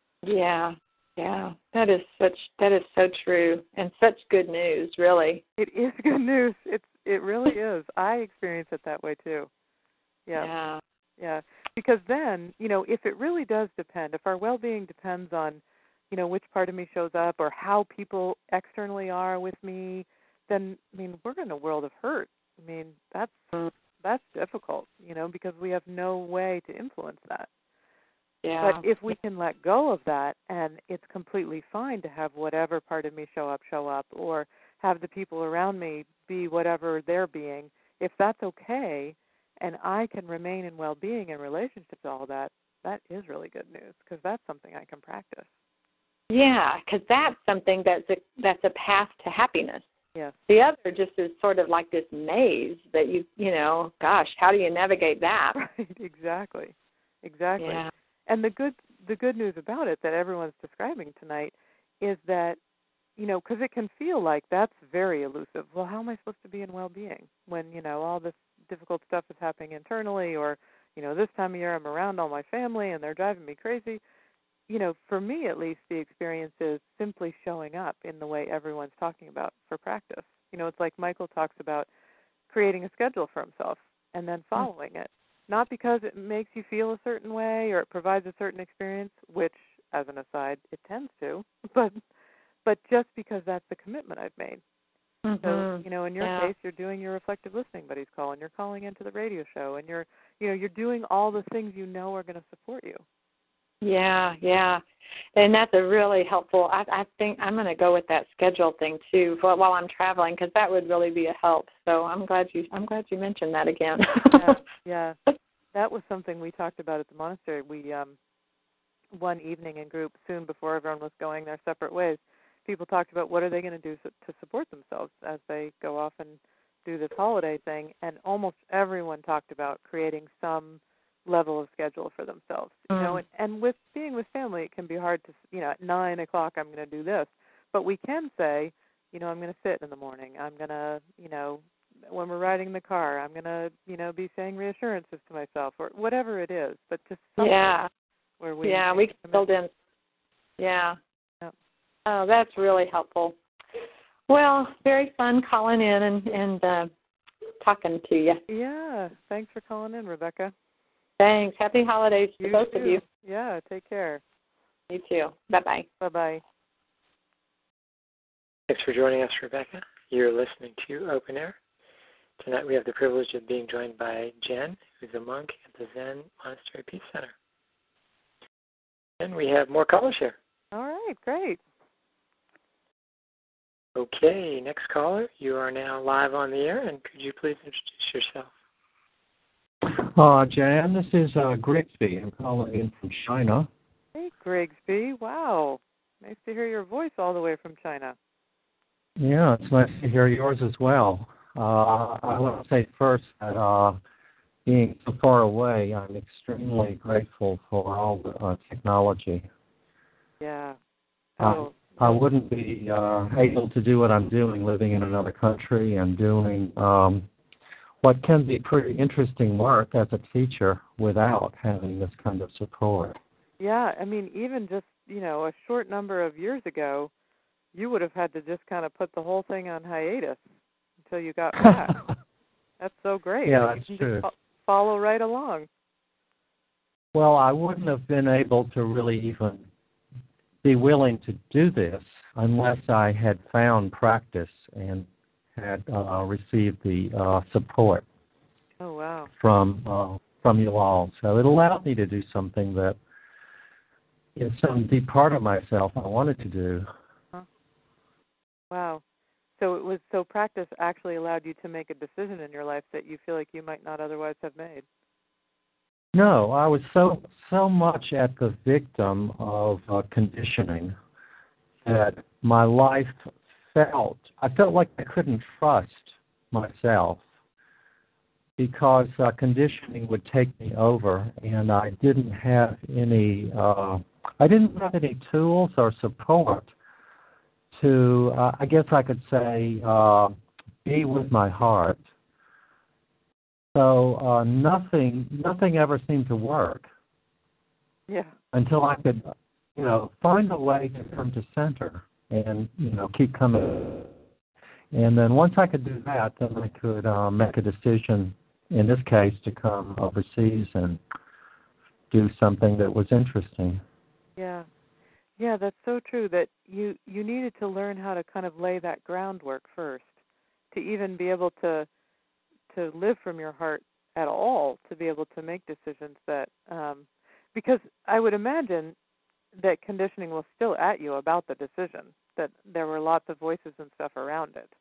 Speaker 8: Yeah, yeah. That is such that is so true and such good news, really.
Speaker 3: It is good news. It's it really is. I experience it that way too. Yeah.
Speaker 8: Yeah.
Speaker 3: Yeah. Because then, you know, if it really does depend, if our well-being depends on, you know, which part of me shows up or how people externally are with me, then, I mean, we're in a world of hurt. I mean, that's that's difficult, you know, because we have no way to influence that.
Speaker 8: Yeah.
Speaker 3: But if we can let go of that, and it's completely fine to have whatever part of me show up, show up, or have the people around me be whatever they're being, if that's okay, and I can remain in well-being and relationship to all that, that is really good news, because that's something I can practice.
Speaker 8: Yeah, because that's something that's a, that's a path to happiness.
Speaker 3: Yes.
Speaker 8: The other just is sort of like this maze that you, you know, gosh, how do you navigate that?
Speaker 3: Right, exactly, exactly.
Speaker 8: Yeah.
Speaker 3: And the good, the good news about it that everyone's describing tonight is that, you know, because it can feel like that's very elusive. Well, how am I supposed to be in well-being when, you know, all this difficult stuff is happening internally, or, you know, this time of year I'm around all my family and they're driving me crazy? You know, for me at least, the experience is simply showing up in the way everyone's talking about for practice. You know, it's like Michael talks about creating a schedule for himself and then following mm-hmm. it. Not because it makes you feel a certain way or it provides a certain experience, which, as an aside, it tends to, but but just because that's the commitment I've made.
Speaker 8: Mm-hmm.
Speaker 3: So, you know, in your
Speaker 8: yeah.
Speaker 3: case, you're doing your reflective listening buddies call, and you're calling into the radio show, and you're, you know, you're doing all the things you know are going to support you.
Speaker 8: Yeah, yeah, and that's a really helpful. I, I think I'm going to go with that schedule thing too for, while I'm traveling, because that would really be a help. So I'm glad you I'm glad you mentioned that again.
Speaker 3: yeah, yeah, that was something we talked about at the monastery. We um, one evening in group, soon before everyone was going their separate ways, people talked about what are they going to do to support themselves as they go off and do this holiday thing, and almost everyone talked about creating some level of schedule for themselves. You
Speaker 8: mm.
Speaker 3: know, and, and with being with family, it can be hard to, you know, at nine o'clock I'm going to do this, but we can say, you know, I'm going to sit in the morning. I'm going to, you know, when we're riding in the car, I'm going to, you know, be saying reassurances to myself or whatever it is, but just something
Speaker 8: yeah,
Speaker 3: where we
Speaker 8: yeah, we can build in. Yeah.
Speaker 3: Yep.
Speaker 8: Oh, that's really helpful. Well, very fun calling in and, and uh, talking to you.
Speaker 3: Yeah. Thanks for calling in, Rebecca.
Speaker 8: Thanks. Happy holidays to
Speaker 3: You
Speaker 8: both
Speaker 3: too.
Speaker 8: of you.
Speaker 3: Yeah. Take care.
Speaker 8: You too. Bye-bye.
Speaker 3: Bye-bye.
Speaker 1: Thanks for joining us, Rebecca. You're listening to Open Air. Tonight we have the privilege of being joined by Jen, who's a monk at the Zen Monastery Peace Center. And we have more callers here.
Speaker 3: All right. Great.
Speaker 1: Okay, next caller, you are now live on the air, and could you please introduce yourself?
Speaker 9: Uh, Jan, this is uh, Grigsby. I'm calling in from China.
Speaker 3: Hey, Grigsby. Wow. Nice to hear your voice all the way from China.
Speaker 9: Yeah, it's nice to hear yours as well. Uh, I want to say first that uh, being so far away, I'm extremely grateful for all the uh, technology.
Speaker 3: Yeah.
Speaker 9: Oh. Uh, I wouldn't be uh, able to do what I'm doing living in another country and doing um, what can be pretty interesting work as a teacher without having this kind of support.
Speaker 3: Yeah, I mean, even just, you know, a short number of years ago, you would have had to just kind of put the whole thing on hiatus until you got back. That's so great.
Speaker 9: Yeah,
Speaker 3: you
Speaker 9: that's
Speaker 3: can
Speaker 9: true.
Speaker 3: Just fo- follow right along.
Speaker 9: Well, I wouldn't have been able to really even be willing to do this unless I had found practice and had uh, received the uh, support
Speaker 3: oh, wow.
Speaker 9: from uh, from you all. So it allowed me to do something that is some deep part of myself I wanted to do.
Speaker 3: Huh. Wow. So it was so practice actually allowed you to make a decision in your life that you feel like you might not otherwise have made.
Speaker 9: No, I was so so much at the victim of uh, conditioning that my life felt, I felt like I couldn't trust myself because uh, conditioning would take me over, and I didn't have any, uh, I didn't have any tools or support to, uh, I guess I could say, uh, be with my heart. So uh, nothing, nothing ever seemed to work.
Speaker 3: Yeah.
Speaker 9: Until I could, you know, find a way to come to center and, you know, keep coming. And then once I could do that, then I could uh, make a decision. In this case, to come overseas and do something that was interesting.
Speaker 3: Yeah. Yeah, that's so true that you, you needed to learn how to kind of lay that groundwork first to even be able to to live from your heart at all, to be able to make decisions that, um, because I would imagine that conditioning was still at you about the decision, that there were lots of voices and stuff around it.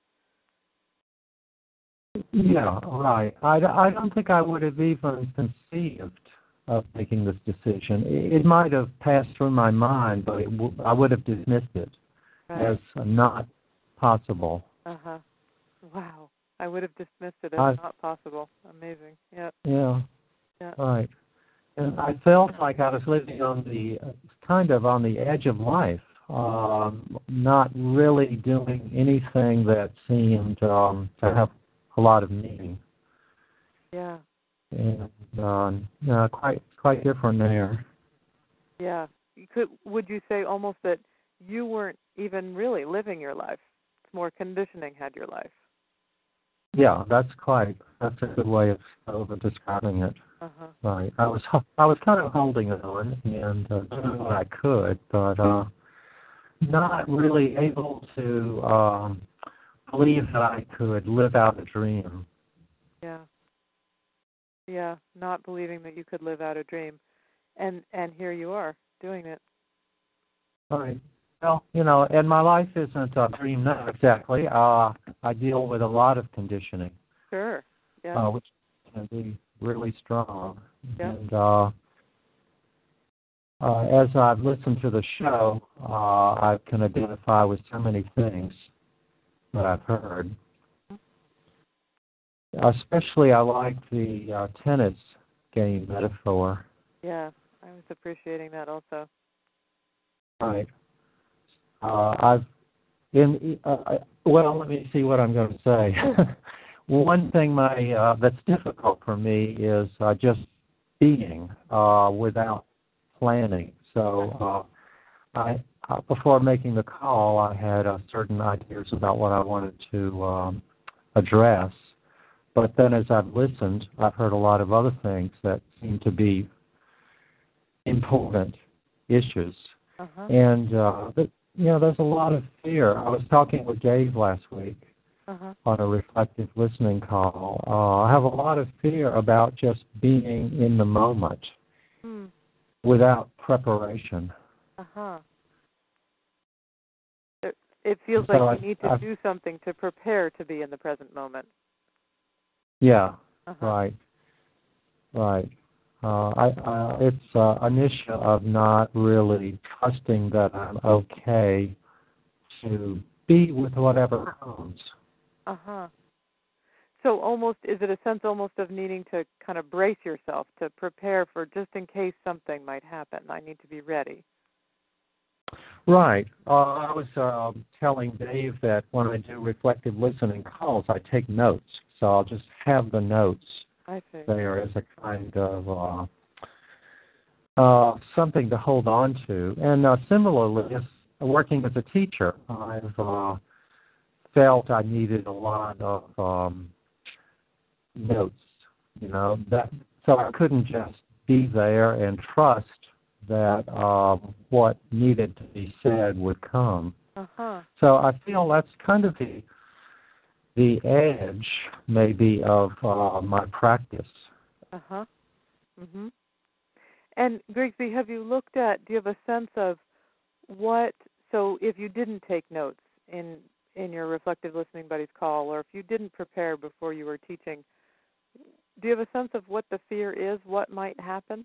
Speaker 9: Yeah, right. I, I don't think I would have even conceived of making this decision. It, it might have passed through my mind, but it w- I would have dismissed it
Speaker 3: Right.
Speaker 9: as not possible.
Speaker 3: Uh-huh. Wow. I would have dismissed it as
Speaker 9: I,
Speaker 3: not possible. Amazing. Yep.
Speaker 9: Yeah.
Speaker 3: Yeah.
Speaker 9: Right. And I felt like I was living on the, uh, kind of on the edge of life, um, not really doing anything that seemed um, to have a lot of meaning.
Speaker 3: Yeah.
Speaker 9: And uh, yeah, quite quite different there.
Speaker 3: Yeah. You could, would you say almost that you weren't even really living your life? It's more conditioning had your life.
Speaker 9: Yeah, that's quite, that's a good way of, of describing it.
Speaker 3: Uh-huh.
Speaker 9: Right. I was I was kind of holding on and uh, doing what I could, but uh, not really able to um, believe that I could live out a dream.
Speaker 3: Yeah. Yeah, not believing that you could live out a dream. And and here you are doing it.
Speaker 9: Right. Well, you know, and my life isn't a dream now exactly. Uh, I deal with a lot of conditioning.
Speaker 3: Sure. Yeah.
Speaker 9: Uh, which can be really strong.
Speaker 3: Yeah.
Speaker 9: And uh, uh, as I've listened to the show, uh, I can identify with so many things that I've heard. Especially, I like the uh, tenets game metaphor.
Speaker 3: Yeah, I was appreciating that also.
Speaker 9: Right. Uh, I've in uh, well, let me see what I'm going to say. One thing my uh, that's difficult for me is uh, just being uh, without planning. So uh, I uh, before making the call, I had uh, certain ideas about what I wanted to um, address. But then as I've listened, I've heard a lot of other things that seem to be important issues.
Speaker 3: Uh-huh.
Speaker 9: And, uh, but, you know, there's a lot of fear. I was talking with Dave last week
Speaker 3: uh-huh.
Speaker 9: on a reflective listening call. Uh, I have a lot of fear about just being in the moment
Speaker 3: hmm.
Speaker 9: without preparation.
Speaker 3: Uh-huh. It, it feels
Speaker 9: so
Speaker 3: like
Speaker 9: I,
Speaker 3: you need to
Speaker 9: I,
Speaker 3: do something to prepare to be in the present moment.
Speaker 9: Yeah,
Speaker 3: uh-huh.
Speaker 9: right, right. Uh, I, uh, it's uh, an issue of not really trusting that I'm okay to be with whatever comes.
Speaker 3: Uh-huh. So almost, is it a sense almost of needing to kind of brace yourself, to prepare for just in case something might happen? I need to be ready.
Speaker 9: Right. Uh, I was uh, telling Dave that when I do reflective listening calls, I take notes. So I'll just have the notes
Speaker 3: I see.
Speaker 9: there as a kind of uh, uh, something to hold on to. And uh, similarly, as working as a teacher, I've uh, felt I needed a lot of um, notes. You know, that so I couldn't just be there and trust that um, what needed to be said would come.
Speaker 3: Uh-huh.
Speaker 9: So I feel that's kind of the the edge, maybe, of uh, my practice.
Speaker 3: Uh-huh. Mm-hmm. And, Grigsby, have you looked at, do you have a sense of what, so if you didn't take notes in in your Reflective Listening Buddies call, or if you didn't prepare before you were teaching, do you have a sense of what the fear is, what might happen?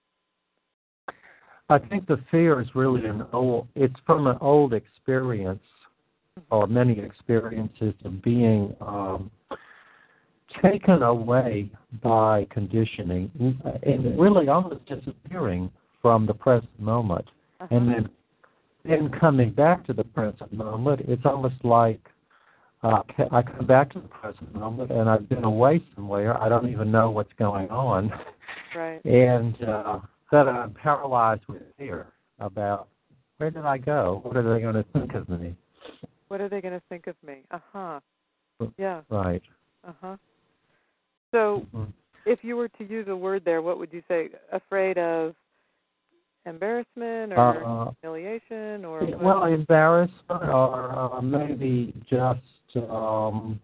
Speaker 9: I think the fear is really an old, it's from an old experience, or many experiences of being um, taken away by conditioning, and really almost disappearing from the present moment.
Speaker 3: Uh-huh.
Speaker 9: And then, then coming back to the present moment, it's almost like uh, I come back to the present moment and I've been away somewhere. I don't even know what's going on.
Speaker 3: Right.
Speaker 9: And uh, that I'm paralyzed with fear about where did I go? What are they going to think of me?
Speaker 3: What are they going to think of me? Uh-huh. Yeah.
Speaker 9: Right.
Speaker 3: Uh-huh. So
Speaker 9: mm-hmm.
Speaker 3: if you were to use a word there, what would you say? Afraid of embarrassment or
Speaker 9: uh,
Speaker 3: humiliation or what?
Speaker 9: Well, embarrassment or uh, maybe just um,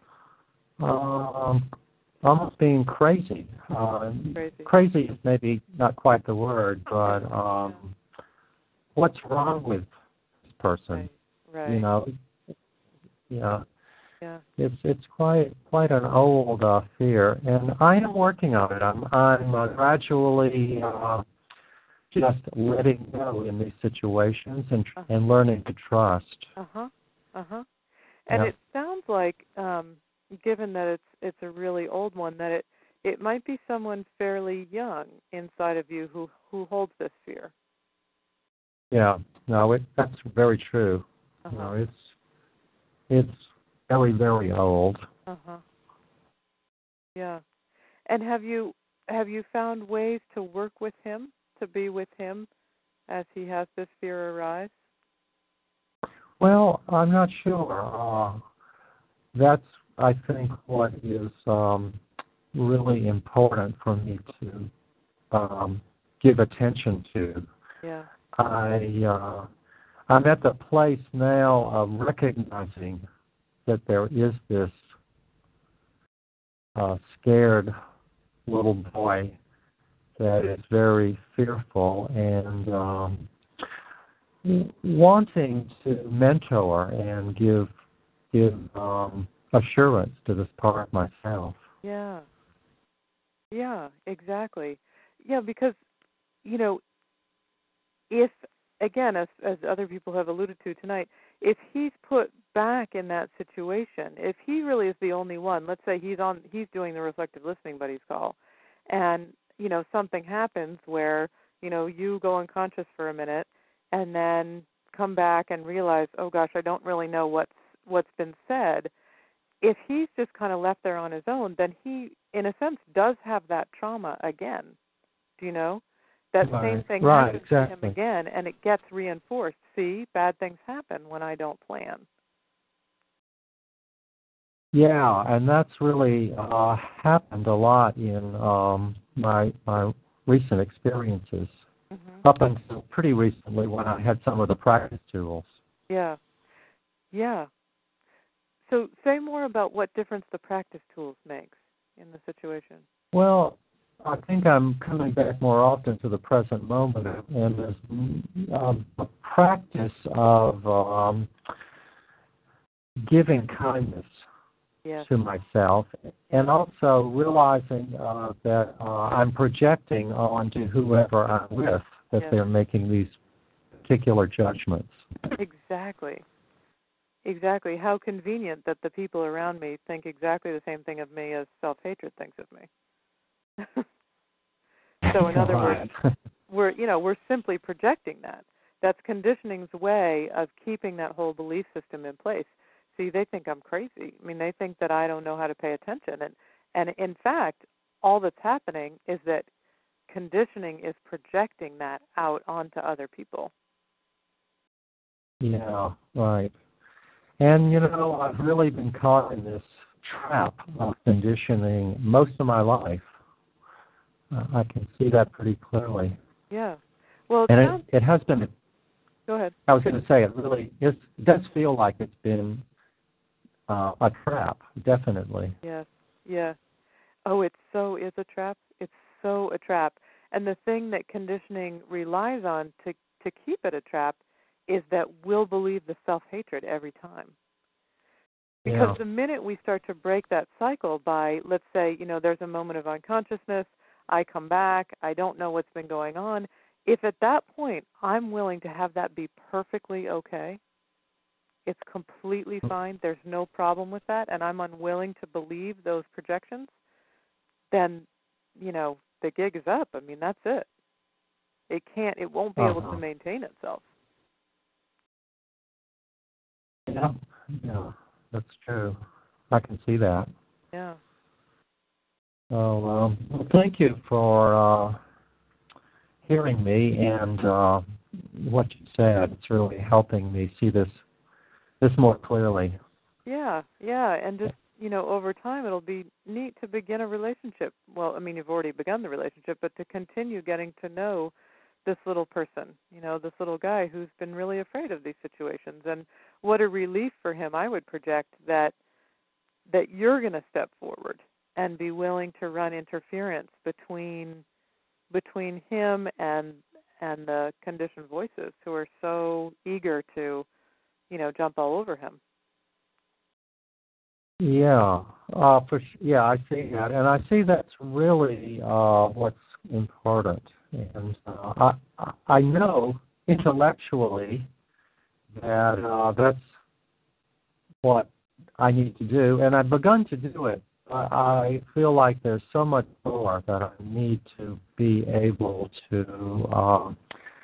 Speaker 9: um, almost being crazy. Uh,
Speaker 3: crazy.
Speaker 9: Crazy is maybe not quite the word, but um, what's wrong with this person?
Speaker 3: Right. Right.
Speaker 9: You know, yeah.
Speaker 3: Yeah.
Speaker 9: It's it's quite quite an old uh, fear, and I am working on it. I'm I'm uh, gradually uh, just letting go in these situations and
Speaker 3: uh-huh.
Speaker 9: and learning to trust.
Speaker 3: Uh huh. Uh huh. And
Speaker 9: yeah.
Speaker 3: it sounds like, um, given that it's it's a really old one, that it it might be someone fairly young inside of you who who holds this fear.
Speaker 9: Yeah. No, it that's very true.
Speaker 3: Uh-huh.
Speaker 9: You know, it's it's very very old.
Speaker 3: Uh huh. Yeah. And have you have you found ways to work with him, to be with him as he has this fear arise?
Speaker 9: Well, I'm not sure. Uh, that's, I think, what is um, really important for me to um, give attention to.
Speaker 3: Yeah.
Speaker 9: I, uh, I'm at the place now of recognizing that there is this uh, scared little boy that is very fearful and um, wanting to mentor and give give um, assurance to this part of myself.
Speaker 3: Yeah. Yeah, exactly. Yeah, because, you know, if, again, as as other people have alluded to tonight, if he's put back in that situation, if he really is the only one, let's say he's on, he's doing the Reflective Listening Buddies call, and, you know, something happens where, you know, you go unconscious for a minute and then come back and realize, oh gosh, I don't really know what's what's been said. If he's just kind of left there on his own, then he, in a sense, does have that trauma again. Do you know? That
Speaker 9: right.
Speaker 3: same thing
Speaker 9: right,
Speaker 3: happens
Speaker 9: exactly.
Speaker 3: to him again, and it gets reinforced. See, bad things happen when I don't plan.
Speaker 9: Yeah, and that's really uh, happened a lot in um, my my recent experiences. Mm-hmm. Up until pretty recently, when I had some of the practice tools.
Speaker 3: Yeah, yeah. So, say more about what difference the practice tools makes in the situation.
Speaker 9: Well, I think I'm coming back more often to the present moment, and there's um, a practice of um, giving kindness. Yes. To myself, and also realizing uh, that uh, I'm projecting onto whoever I'm with that yes. they're making these particular judgments.
Speaker 3: Exactly. Exactly. How convenient that the people around me think exactly the same thing of me as self-hatred thinks of me. So, in other words, we're you know we're simply projecting that. That's conditioning's way of keeping that whole belief system in place. See, they think I'm crazy. I mean, they think that I don't know how to pay attention. And, and in fact, all that's happening is that conditioning is projecting that out onto other people.
Speaker 9: Yeah, right. And, you know, I've really been caught in this trap of conditioning most of my life. Uh, I can see that pretty clearly.
Speaker 3: Yeah. Well, it
Speaker 9: and
Speaker 3: sounds...
Speaker 9: it, it has been...
Speaker 3: Go ahead.
Speaker 9: I was going to say, it really is, it does feel like it's been... Uh, a trap, definitely.
Speaker 3: Yes, yeah. Oh, it so is a trap. It's so a trap. And the thing that conditioning relies on to, to keep it a trap is that we'll believe the self-hatred every time. Because
Speaker 9: yeah.
Speaker 3: the minute we start to break that cycle by, let's say, you know, there's a moment of unconsciousness, I come back, I don't know what's been going on, if at that point I'm willing to have that be perfectly okay, it's completely fine, there's no problem with that, and I'm unwilling to believe those projections, then, you know, the gig is up. I mean, that's it. It can't, it won't be uh-huh. able to maintain itself.
Speaker 9: Yeah, yeah, that's true. I can see that.
Speaker 3: Yeah.
Speaker 9: So, um, well, thank you for uh, hearing me and uh, what you said. It's really helping me see this this more clearly.
Speaker 3: Yeah, yeah, and just, you know, over time it'll be neat to begin a relationship. Well, I mean, you've already begun the relationship, but to continue getting to know this little person, you know, this little guy who's been really afraid of these situations. And what a relief for him, I would project, that that you're going to step forward and be willing to run interference between between him and and the conditioned voices who are so eager to, you know, jump all over him.
Speaker 9: Yeah, uh, for yeah, I see that, and I see that's really uh, what's important. And uh, I I know intellectually that uh, that's what I need to do, and I've begun to do it. I, I feel like there's so much more that I need to be able to um,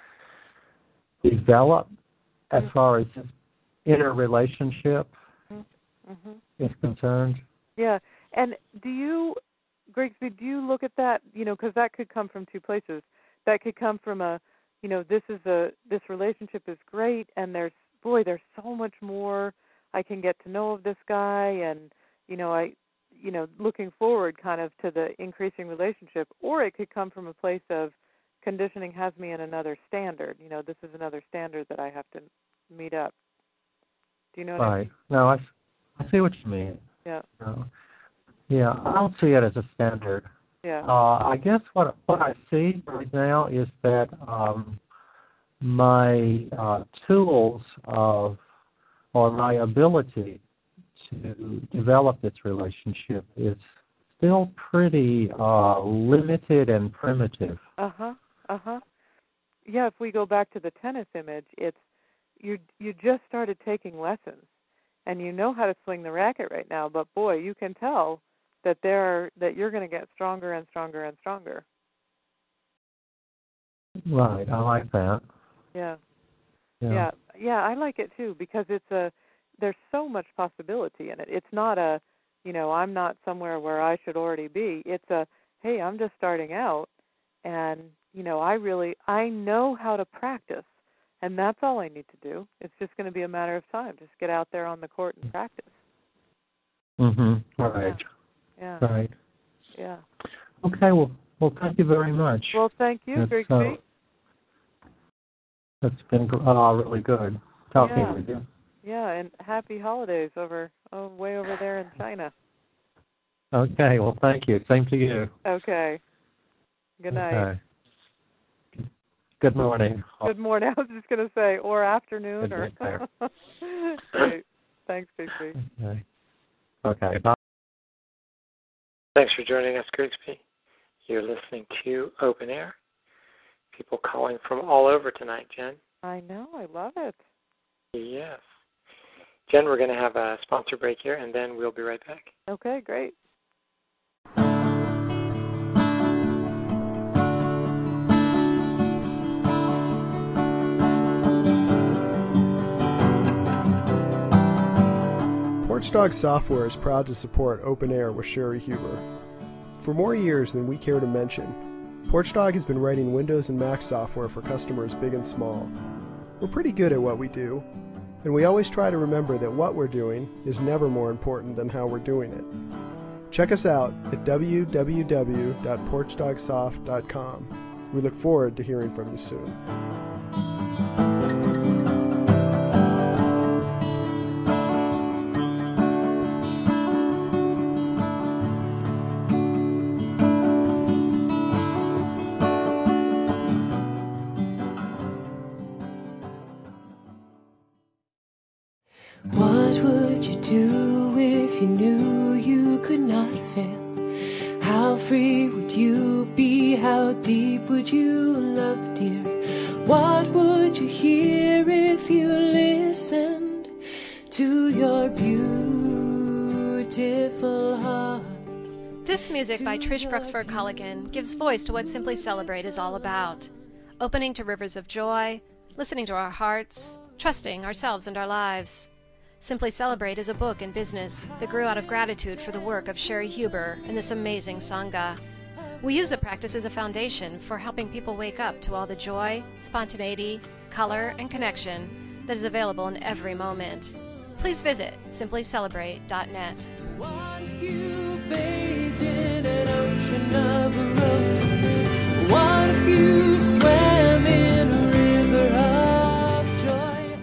Speaker 9: develop as far as inner relationship mm-hmm. is concerned.
Speaker 3: Yeah, and do you, Grigsby, do you look at that, you know, because that could come from two places. That could come from a, you know, this is a, this relationship is great, and there's, boy, there's so much more I can get to know of this guy, and, you know, I, you know, looking forward kind of to the increasing relationship, or it could come from a place of conditioning has me in another standard. You know, this is another standard that I have to meet up. Do you know what
Speaker 9: right.
Speaker 3: I mean?
Speaker 9: No, I, I see what you mean.
Speaker 3: Yeah.
Speaker 9: Uh, yeah, I don't see it as a standard.
Speaker 3: Yeah.
Speaker 9: Uh, I guess what what I see right now is that um, my uh, tools of or my ability to develop this relationship is still pretty uh, limited and primitive.
Speaker 3: Uh-huh, uh-huh. Yeah, if we go back to the tennis image, it's you you just started taking lessons, and you know how to swing the racket right now, but boy, you can tell that there are, that you're going to get stronger and stronger and stronger.
Speaker 9: Right. I like that.
Speaker 3: Yeah.
Speaker 9: Yeah.
Speaker 3: Yeah. Yeah, I like it too because it's a there's so much possibility in it. It's not a, you know, I'm not somewhere where I should already be. It's a, hey, I'm just starting out and, you know, I really I know how to practice and that's all I need to do. It's just going to be a matter of time. Just get out there on the court and practice.
Speaker 9: Mhm. Right.
Speaker 3: Yeah.
Speaker 9: Right.
Speaker 3: Yeah.
Speaker 9: Okay, well well thank you very much.
Speaker 3: Well, thank you,
Speaker 9: It's,
Speaker 3: Grigsby.
Speaker 9: uh, it's been uh, really good talking
Speaker 3: Yeah.
Speaker 9: with you.
Speaker 3: Yeah, and happy holidays over oh, way over there in China.
Speaker 9: Okay, well, thank you. Same to you.
Speaker 3: Okay. Good night.
Speaker 9: Okay. Good morning.
Speaker 3: Good morning. I was just going to say, or afternoon, or. Great. Thanks, Grigsby.
Speaker 9: Okay. Okay. Bye.
Speaker 1: Thanks for joining us, Grigsby. You're listening to Open Air. People calling from all over tonight, Jen.
Speaker 3: I know. I love it.
Speaker 1: Yes. Jen, we're going to have a sponsor break here, and then we'll be right back.
Speaker 3: Okay, great.
Speaker 10: Porchdog Software is proud to support Open Air with Sherry Huber. For more years than we care to mention, Porchdog has been writing Windows and Mac software for customers big and small. We're pretty good at what we do, and we always try to remember that what we're doing is never more important than how we're doing it. Check us out at w w w dot porchdog soft dot com. We look forward to hearing from you soon.
Speaker 11: What would you do if you knew you could not fail? How free would you be? How deep would you love, dear? What would you hear if you listened to your beautiful heart?
Speaker 12: This music by Trish Bruxford Culligan gives voice to what Simply Celebrate is all about. Opening to rivers of joy, listening to our hearts, trusting ourselves and our lives. Simply Celebrate is a book and business that grew out of gratitude for the work of Sherry Huber and this amazing Sangha. We use the practice as a foundation for helping people wake up to all the joy, spontaneity, color, and connection that is available in every moment. Please visit simply celebrate dot net.
Speaker 11: What if you bathed in an ocean of roses? What if you swam in a river of joy?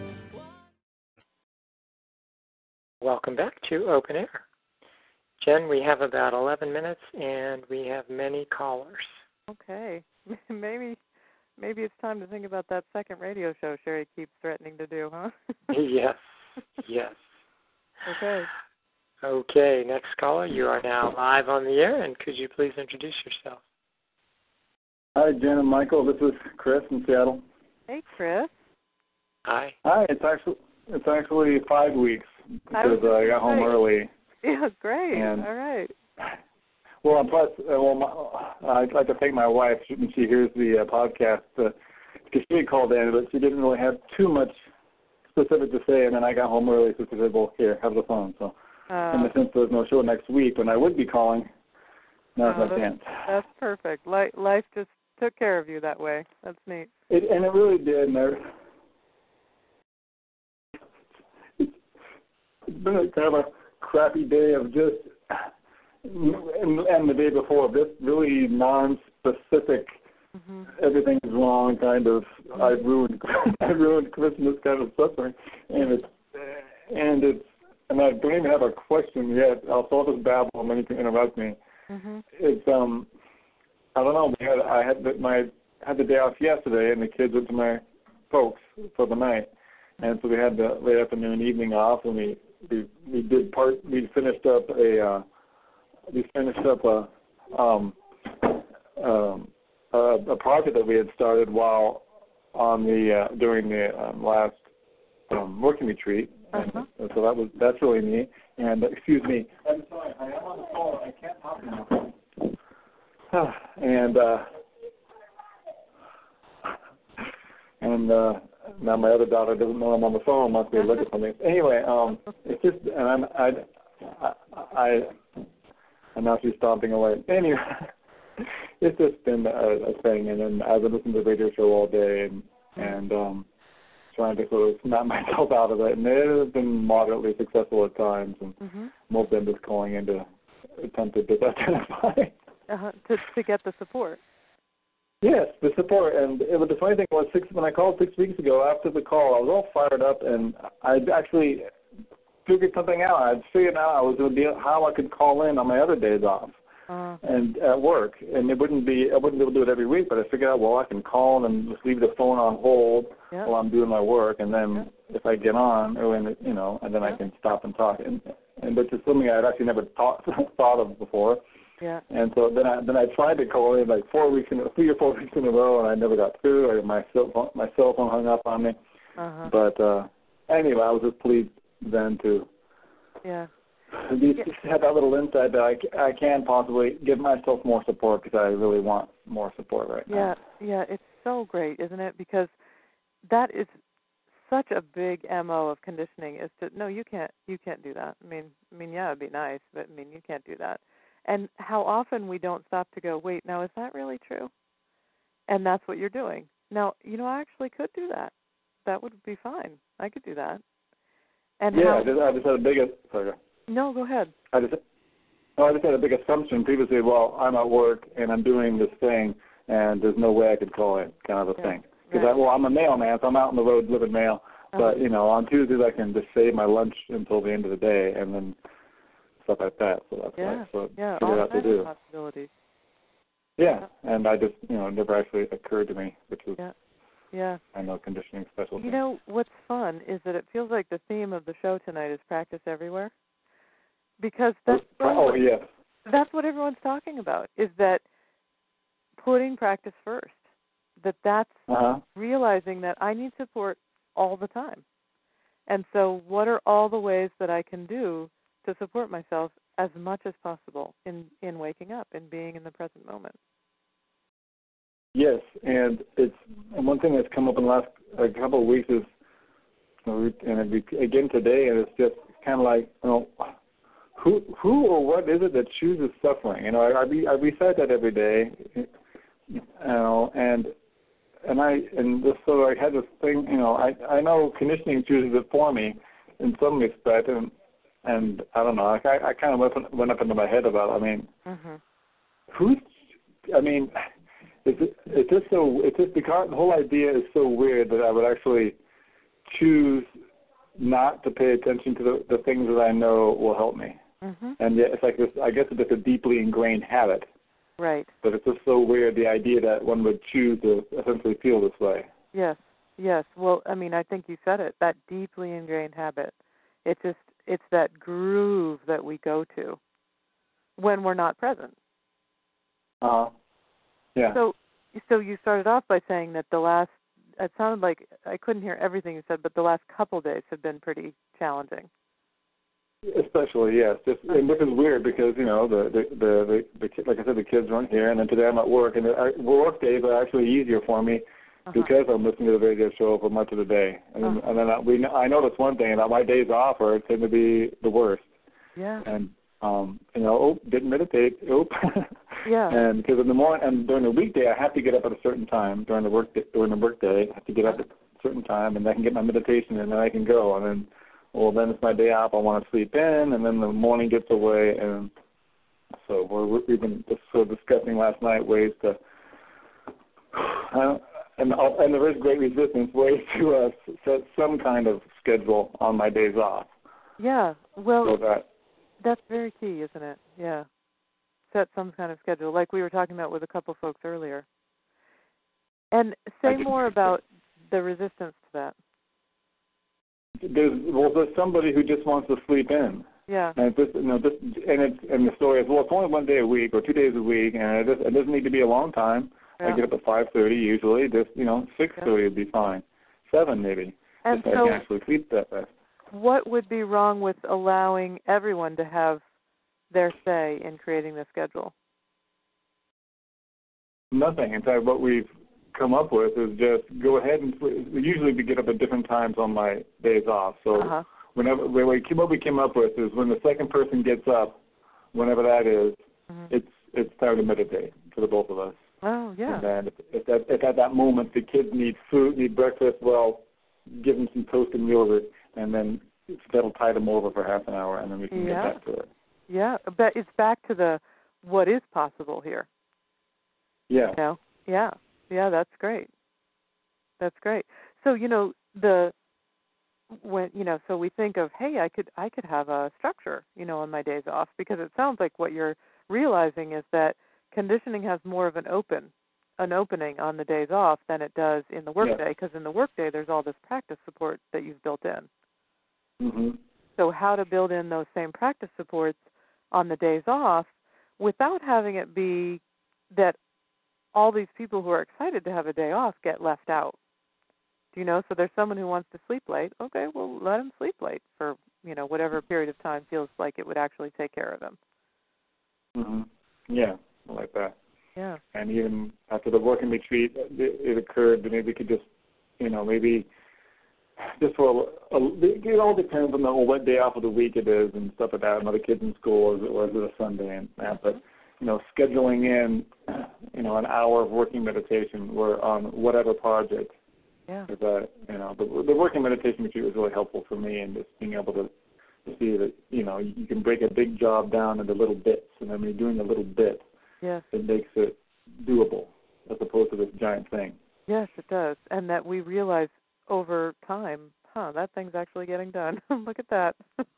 Speaker 1: Welcome back to Open Air. Jen, we have about eleven minutes, and we have many callers.
Speaker 3: Okay. Maybe maybe it's time to think about that second radio show Sherry keeps threatening to do, huh?
Speaker 1: Yes, yes.
Speaker 3: Okay.
Speaker 1: Okay, next caller, you are now live on the air, and could you please introduce yourself?
Speaker 13: Hi, Jen and Michael. This is Chris in Seattle.
Speaker 3: Hey, Chris.
Speaker 1: Hi.
Speaker 13: Hi. It's actually it's actually five weeks because I, uh, I got home
Speaker 3: great.
Speaker 13: early.
Speaker 3: Yeah, great.
Speaker 13: And,
Speaker 3: all right.
Speaker 13: Well, and plus, uh, well, my, I'd like to thank my wife when she hears the uh, podcast uh, because she had called in, but she didn't really have too much specific to say, and then I got home early, so she said, well, here, have the phone. So,
Speaker 3: Uh,
Speaker 13: and since there's no show next week when I would be calling, now
Speaker 3: oh,
Speaker 13: I can't.
Speaker 3: That's perfect. Life, life just took care of you that way. That's neat.
Speaker 13: It, and it really did. And I, it's, it's been a kind of a crappy day of just, and, and the day before, this really non-specific,
Speaker 3: mm-hmm.
Speaker 13: everything is wrong kind of, mm-hmm. I ruined, I ruined Christmas kind of suffering, and it's, and it's, and I don't even have a question yet. I'll, I'll just babble and then you can interrupt me.
Speaker 3: Mm-hmm.
Speaker 13: It's um, I don't know. We had, I had the, my had the day off yesterday, and the kids went to my folks for the night, and so we had the late afternoon, evening off, and we we, we did part. We finished up a uh, we finished up a um, um, a, a project that we had started while on the uh, during the um, last um, working retreat.
Speaker 3: Uh-huh.
Speaker 13: And so that was that's really neat. And uh, excuse me, I'm sorry, I am on the phone. I can't talk now. and uh, and uh, now my other daughter doesn't know I'm on the phone once we look at something. Anyway, um, it's just, and I'm, I, I, I, and now she's stomping away. Anyway, it's just been a, a thing, and then I've been listening to the radio show all day, and and um, trying to sort of snap myself out of it, and it has been moderately successful at times, and
Speaker 3: mm-hmm.
Speaker 13: most of them just calling in to attempt to disidentified.
Speaker 3: Uh-huh. To to get the support.
Speaker 13: Yes, the support. And it was, the funny thing was, six, when I called six weeks ago, after the call, I was all fired up, and I actually figured something out. I'd figured out I was going to be how I could call in on my other days off,
Speaker 3: uh,
Speaker 13: and at work, and it wouldn't be I wouldn't be able to do it every week. But I figured out, well, I can call and just leave the phone on hold
Speaker 3: yeah.
Speaker 13: while I'm doing my work, and then
Speaker 3: yeah.
Speaker 13: if I get on, or when, you know, and then
Speaker 3: yeah.
Speaker 13: I can stop and talk, and and which is something I'd actually never thought thought of before.
Speaker 3: Yeah.
Speaker 13: And so then I then I tried to call in like four weeks in three or four weeks in a row, and I never got through. Or my cell phone my cell phone hung up on me.
Speaker 3: Uh-huh.
Speaker 13: But uh, anyway, I was just pleased then to
Speaker 3: yeah.
Speaker 13: at least yeah. have that little insight that I, I can possibly give myself more support, because I really want more support right
Speaker 3: yeah.
Speaker 13: now.
Speaker 3: Yeah, yeah, it's so great, isn't it? Because that is such a big M O of conditioning, is to no, you can't you can't do that. I mean, I mean, yeah, it'd be nice, but I mean, you can't do that. And how often we don't stop to go, wait, now is that really true? And that's what you're doing. Now, you know, I actually could do that. That would be fine. I could do that. And
Speaker 13: yeah,
Speaker 3: how,
Speaker 13: I, just, I just had a big sorry.
Speaker 3: No, go ahead.
Speaker 13: I just no, I just had a big assumption previously. Well, I'm at work and I'm doing this thing, and there's no way I could call it, kind of a
Speaker 3: yeah.
Speaker 13: thing. Because
Speaker 3: right.
Speaker 13: I, well, I'm a mailman, so I'm out on the road delivering mail.
Speaker 3: Uh-huh.
Speaker 13: But you know, on Tuesdays I can just save my lunch until the end of the day, and then stuff like that. So that's
Speaker 3: yeah.
Speaker 13: like what
Speaker 3: yeah.
Speaker 13: I figured out to do.
Speaker 3: Possibilities.
Speaker 13: Yeah, and I just, you know, it never actually occurred to me, which is,
Speaker 3: yeah. yeah.
Speaker 13: I know, conditioning special.
Speaker 3: You know, what's fun is that it feels like the theme of the show tonight is practice everywhere. Because that's
Speaker 13: oh,
Speaker 3: what,
Speaker 13: yes.
Speaker 3: that's what everyone's talking about, is that putting practice first. That that's
Speaker 13: uh-huh.
Speaker 3: realizing that I need support all the time. And so what are all the ways that I can do to support myself as much as possible in, in waking up and being in the present moment?
Speaker 13: Yes, and it's and one thing that's come up in the last a couple of weeks is, and it, again today, and it's just kind of like, you know, who who or what is it that chooses suffering? You know, I, I, re, I recite that every day, you know, and and I and this, so I had this thing, you know, I I know conditioning chooses it for me in some respect, and and I don't know, I I kind of went up, went up into my head about, I mean,
Speaker 3: mm-hmm.
Speaker 13: who's, I mean, it's it's just so it's just because the whole idea is so weird that I would actually choose not to pay attention to the, the things that I know will help me.
Speaker 3: Mm-hmm.
Speaker 13: And yet it's like this, I guess it's just a deeply ingrained habit.
Speaker 3: Right.
Speaker 13: But it's just so weird, the idea that one would choose to essentially feel this way.
Speaker 3: Yes, yes. Well, I mean, I think you said it, that deeply ingrained habit. It's just, it's that groove that we go to when we're not present.
Speaker 13: Uh-huh. Yeah.
Speaker 3: So, so you started off by saying that the last, it sounded like, I couldn't hear everything you said, but the last couple days have been pretty challenging.
Speaker 13: Especially, yes. Just, and which is weird because, you know, the, the, the, the, the like I said, the kids weren't here, and then today I'm at work, and the work days are actually easier for me uh-huh. because I'm listening to the radio show for much of the day. And, uh-huh. and then I, we, I noticed one thing, that my days off are tend to be the worst.
Speaker 3: Yeah.
Speaker 13: And, um, you know, oh, didn't meditate, oh.
Speaker 3: Yeah.
Speaker 13: And because in the morning, and during the weekday, I have to get up at a certain time. During the work day, during the work day, I have to get up at a certain time, and I can get my meditation, and then I can go. And then, well, then it's my day off. I want to sleep in, and then the morning gets away, and so we're, we've been just sort of discussing last night ways to, uh, and and there is great resistance ways to uh, set some kind of schedule on my days off.
Speaker 3: Yeah. Well,
Speaker 13: so that,
Speaker 3: that's very key, isn't it? Yeah. Set some kind of schedule, like we were talking about with a couple folks earlier. And say more about the resistance to that.
Speaker 13: There's well, there's somebody who just wants to sleep in.
Speaker 3: Yeah.
Speaker 13: And it's just, you know, just and it's and the story is, well, it's only one day a week or two days a week, and it, just, it doesn't need to be a long time. Yeah. I get up at five thirty usually. Just you know, six thirty yeah. would be fine. Seven maybe.
Speaker 3: And
Speaker 13: if
Speaker 3: so,
Speaker 13: I can actually sleep that fast.
Speaker 3: What would be wrong with allowing everyone to have their say in creating the schedule?
Speaker 13: Nothing. In fact, what we've come up with is just go ahead and usually we get up at different times on my days off. So
Speaker 3: uh-huh.
Speaker 13: whenever what we came, what we came up with is when the second person gets up, whenever that is,
Speaker 3: mm-hmm.
Speaker 13: it's it's time to meditate for the both of us.
Speaker 3: Oh yeah.
Speaker 13: And then if, if, that, if at that moment the kids need food, need breakfast, well, give them some toast and yogurt, and then that'll tide them over for half an hour, and then we can
Speaker 3: yeah.
Speaker 13: get back to it.
Speaker 3: Yeah, but it's back to the what is possible here.
Speaker 13: Yeah.
Speaker 3: You know? Yeah. Yeah, that's great. That's great. So, you know, the when you know, so we think of, hey, I could I could have a structure, you know, on my days off, because it sounds like what you're realizing is that conditioning has more of an open an opening on the days off than it does in the workday, because yeah. in the workday there's all this practice support that you've built in.
Speaker 13: Mm-hmm.
Speaker 3: So how to build in those same practice supports on the days off without having it be that all these people who are excited to have a day off get left out. Do you know? So there's someone who wants to sleep late. Okay, well, let him sleep late for, you know, whatever period of time feels like it would actually take care of him.
Speaker 13: Mm-hmm. Yeah, I like that.
Speaker 3: Yeah.
Speaker 13: And even after the working retreat, it, it occurred that maybe we could just, you know, maybe just for a, a, it all depends on the, what day off of the week it is and stuff like that, and other kids in school, or is it, or is it a Sunday and that. But, you know, scheduling in, you know, an hour of working meditation or on whatever project.
Speaker 3: Yeah.
Speaker 13: That, you know, the, the working meditation retreat was really helpful for me, and just being able to, to see that, you know, you can break a big job down into little bits, and then when you're doing a little bit,
Speaker 3: yes.
Speaker 13: it makes it doable as opposed to this giant thing.
Speaker 3: Yes, it does. And that we realize over time, huh, that thing's actually getting done. Look at that.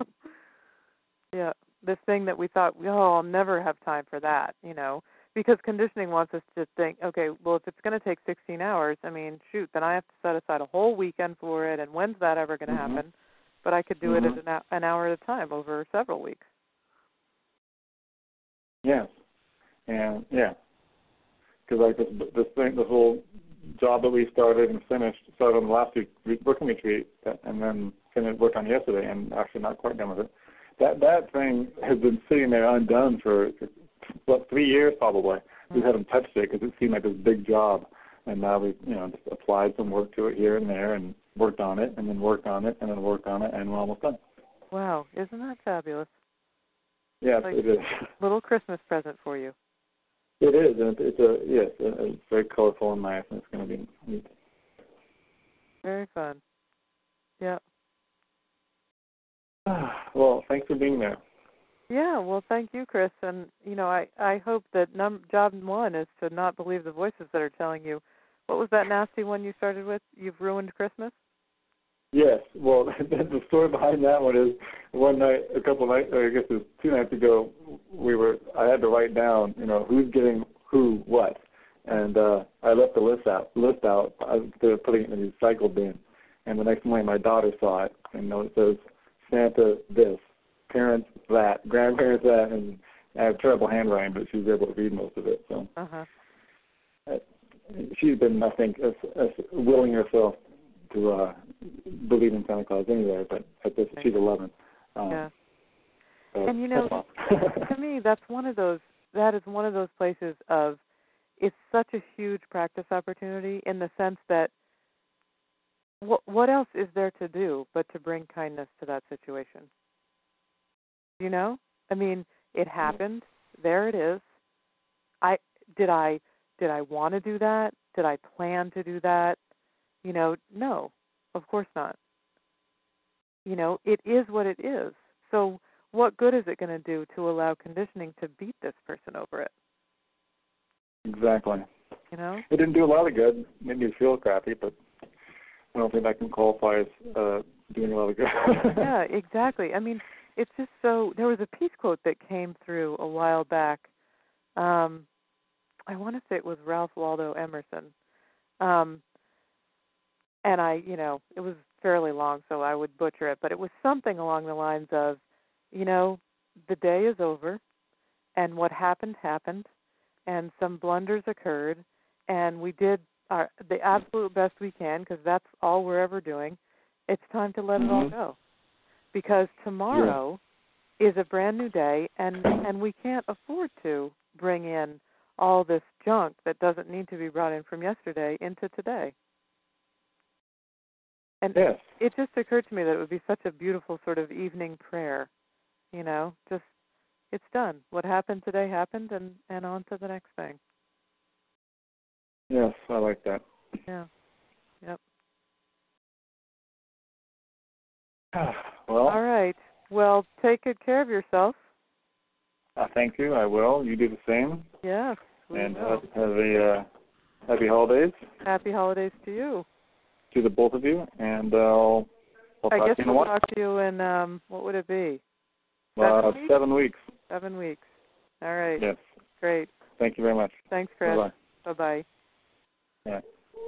Speaker 3: Yeah, this thing that we thought, oh, I'll never have time for that, you know, because conditioning wants us to think, okay, well, if it's going to take sixteen hours, I mean, shoot, then I have to set aside a whole weekend for it, and when's that ever going to
Speaker 13: mm-hmm.
Speaker 3: happen? But I could do
Speaker 13: mm-hmm.
Speaker 3: it at an hour at a time over several weeks.
Speaker 13: Yes, and yeah, because like this, this thing, this whole job that we started and finished, started on the last week working retreat, and then finished work on yesterday, and actually not quite done with it. That that thing has been sitting there undone for, for what, three years probably. Mm-hmm. We haven't touched it because it seemed like this big job, and now we, you know, just applied some work to it here and there, and worked on it, and then worked on it, and then worked on it, and we're almost done.
Speaker 3: Wow, isn't that fabulous?
Speaker 13: Yes,
Speaker 3: like
Speaker 13: it is.
Speaker 3: Little Christmas present for you.
Speaker 13: It is, and it's a yes, it's very colorful and nice, and it's going to be neat.
Speaker 3: Very fun. Yeah.
Speaker 13: Well, thanks for being there.
Speaker 3: Yeah, well, thank you, Chris. And, you know, I, I hope that num- job one is to not believe the voices that are telling you. What was that nasty one you started with? You've ruined Christmas?
Speaker 13: Yes. Well, the story behind that one is one night, a couple nights, I guess it was two nights ago, we were, I had to write down, you know, who's getting who what. And uh, I left the list out, list out. I was putting it in the recycle bin. And the next morning my daughter saw it, and you know, it says, Santa this, parents that, grandparents that, and I have terrible handwriting, but she was able to read most of it. So
Speaker 3: uh-huh.
Speaker 13: uh, she's been, I think, as, as willing herself to uh, believe in Santa Claus anyway, but at this, she's eleven. Um,
Speaker 3: yeah.
Speaker 13: So
Speaker 3: and you know, to me, that's one of those. That is one of those places of. It's such a huge practice opportunity in the sense that. What what else is there to do but to bring kindness to that situation? You know? I mean, it happened. There it is. I did I did I want to do that? Did I plan to do that? You know, no. Of course not. You know, it is what it is. So what good is it going to do to allow conditioning to beat this person over it?
Speaker 13: Exactly.
Speaker 3: You know?
Speaker 13: It didn't do a lot of good. It made me feel crappy, but I don't think that can qualify as uh, doing a lot of good.
Speaker 3: Yeah, exactly. I mean, it's just so. There was a peace quote that came through a while back. Um, I want to say it was Ralph Waldo Emerson, um, and I, you know, it was fairly long, so I would butcher it. But it was something along the lines of, you know, the day is over, and what happened happened, and some blunders occurred, and we did. Our, the absolute best we can, because that's all we're ever doing. It's time to let
Speaker 13: mm-hmm.
Speaker 3: it all go, because tomorrow yeah. is a brand new day, and and we can't afford to bring in all this junk that doesn't need to be brought in from yesterday into today. And
Speaker 13: yes.
Speaker 3: it just occurred to me that it would be such a beautiful sort of evening prayer, you know, just it's done. What happened today happened, and, and on to the next thing.
Speaker 13: Yes, I like that.
Speaker 3: Yeah. Yep.
Speaker 13: Well.
Speaker 3: All right. Well, take good care of yourself.
Speaker 13: Uh, thank you. I will. You do the same.
Speaker 3: Yes. We
Speaker 13: and
Speaker 3: will.
Speaker 13: have, have a uh, happy holidays.
Speaker 3: Happy holidays to you.
Speaker 13: To the both of you, and uh, I'll, I'll
Speaker 3: I
Speaker 13: talk
Speaker 3: guess
Speaker 13: to you in a
Speaker 3: we'll
Speaker 13: while.
Speaker 3: talk to you in um, what would it be? Seven
Speaker 13: Uh,
Speaker 3: weeks?
Speaker 13: seven weeks.
Speaker 3: Seven weeks. All right.
Speaker 13: Yes.
Speaker 3: Great.
Speaker 13: Thank you very much.
Speaker 3: Thanks, Chris.
Speaker 13: Bye-bye.
Speaker 3: Bye-bye.
Speaker 13: Yeah.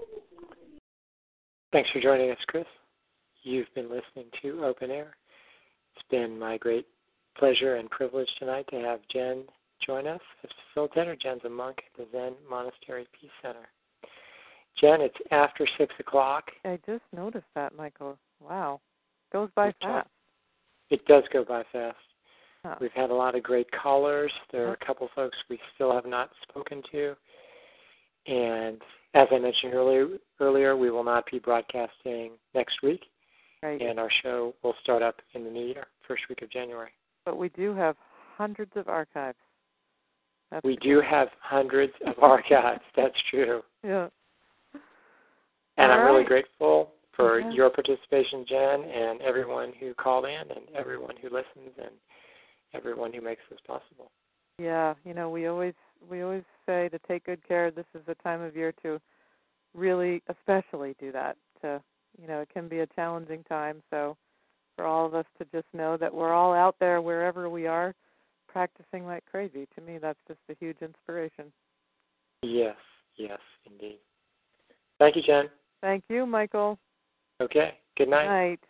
Speaker 1: Thanks for joining us, Chris. You've been listening to Open Air. It's been my great pleasure and privilege tonight to have Jen join us as facilitator. Jen's a monk at the Zen Monastery Peace Center. Jen, it's after six o'clock.
Speaker 3: I just noticed that, Michael. Wow. Goes by fast.
Speaker 1: It does go by fast.
Speaker 3: Huh.
Speaker 1: We've had a lot of great callers. There are a couple folks we still have not spoken to. And as I mentioned earlier, earlier, we will not be broadcasting next week.
Speaker 3: Right.
Speaker 1: And our show will start up in the new year, first week of January.
Speaker 3: But we do have hundreds of archives. That's
Speaker 1: we do have hundreds of archives. That's true.
Speaker 3: Yeah.
Speaker 1: And
Speaker 3: All
Speaker 1: I'm
Speaker 3: right.
Speaker 1: really grateful for
Speaker 3: Yeah.
Speaker 1: your participation, Jen, and everyone who called in and everyone who listens and everyone who makes this possible.
Speaker 3: Yeah, you know, we always we always say to take good care. This is the time of year to really especially do that. To you know, it can be a challenging time, so for all of us to just know that we're all out there wherever we are practicing like crazy. To me, that's just a huge inspiration.
Speaker 1: Yes, yes, indeed. Thank you, Jen.
Speaker 3: Thank you, Michael.
Speaker 1: Okay, good night.
Speaker 3: Good night.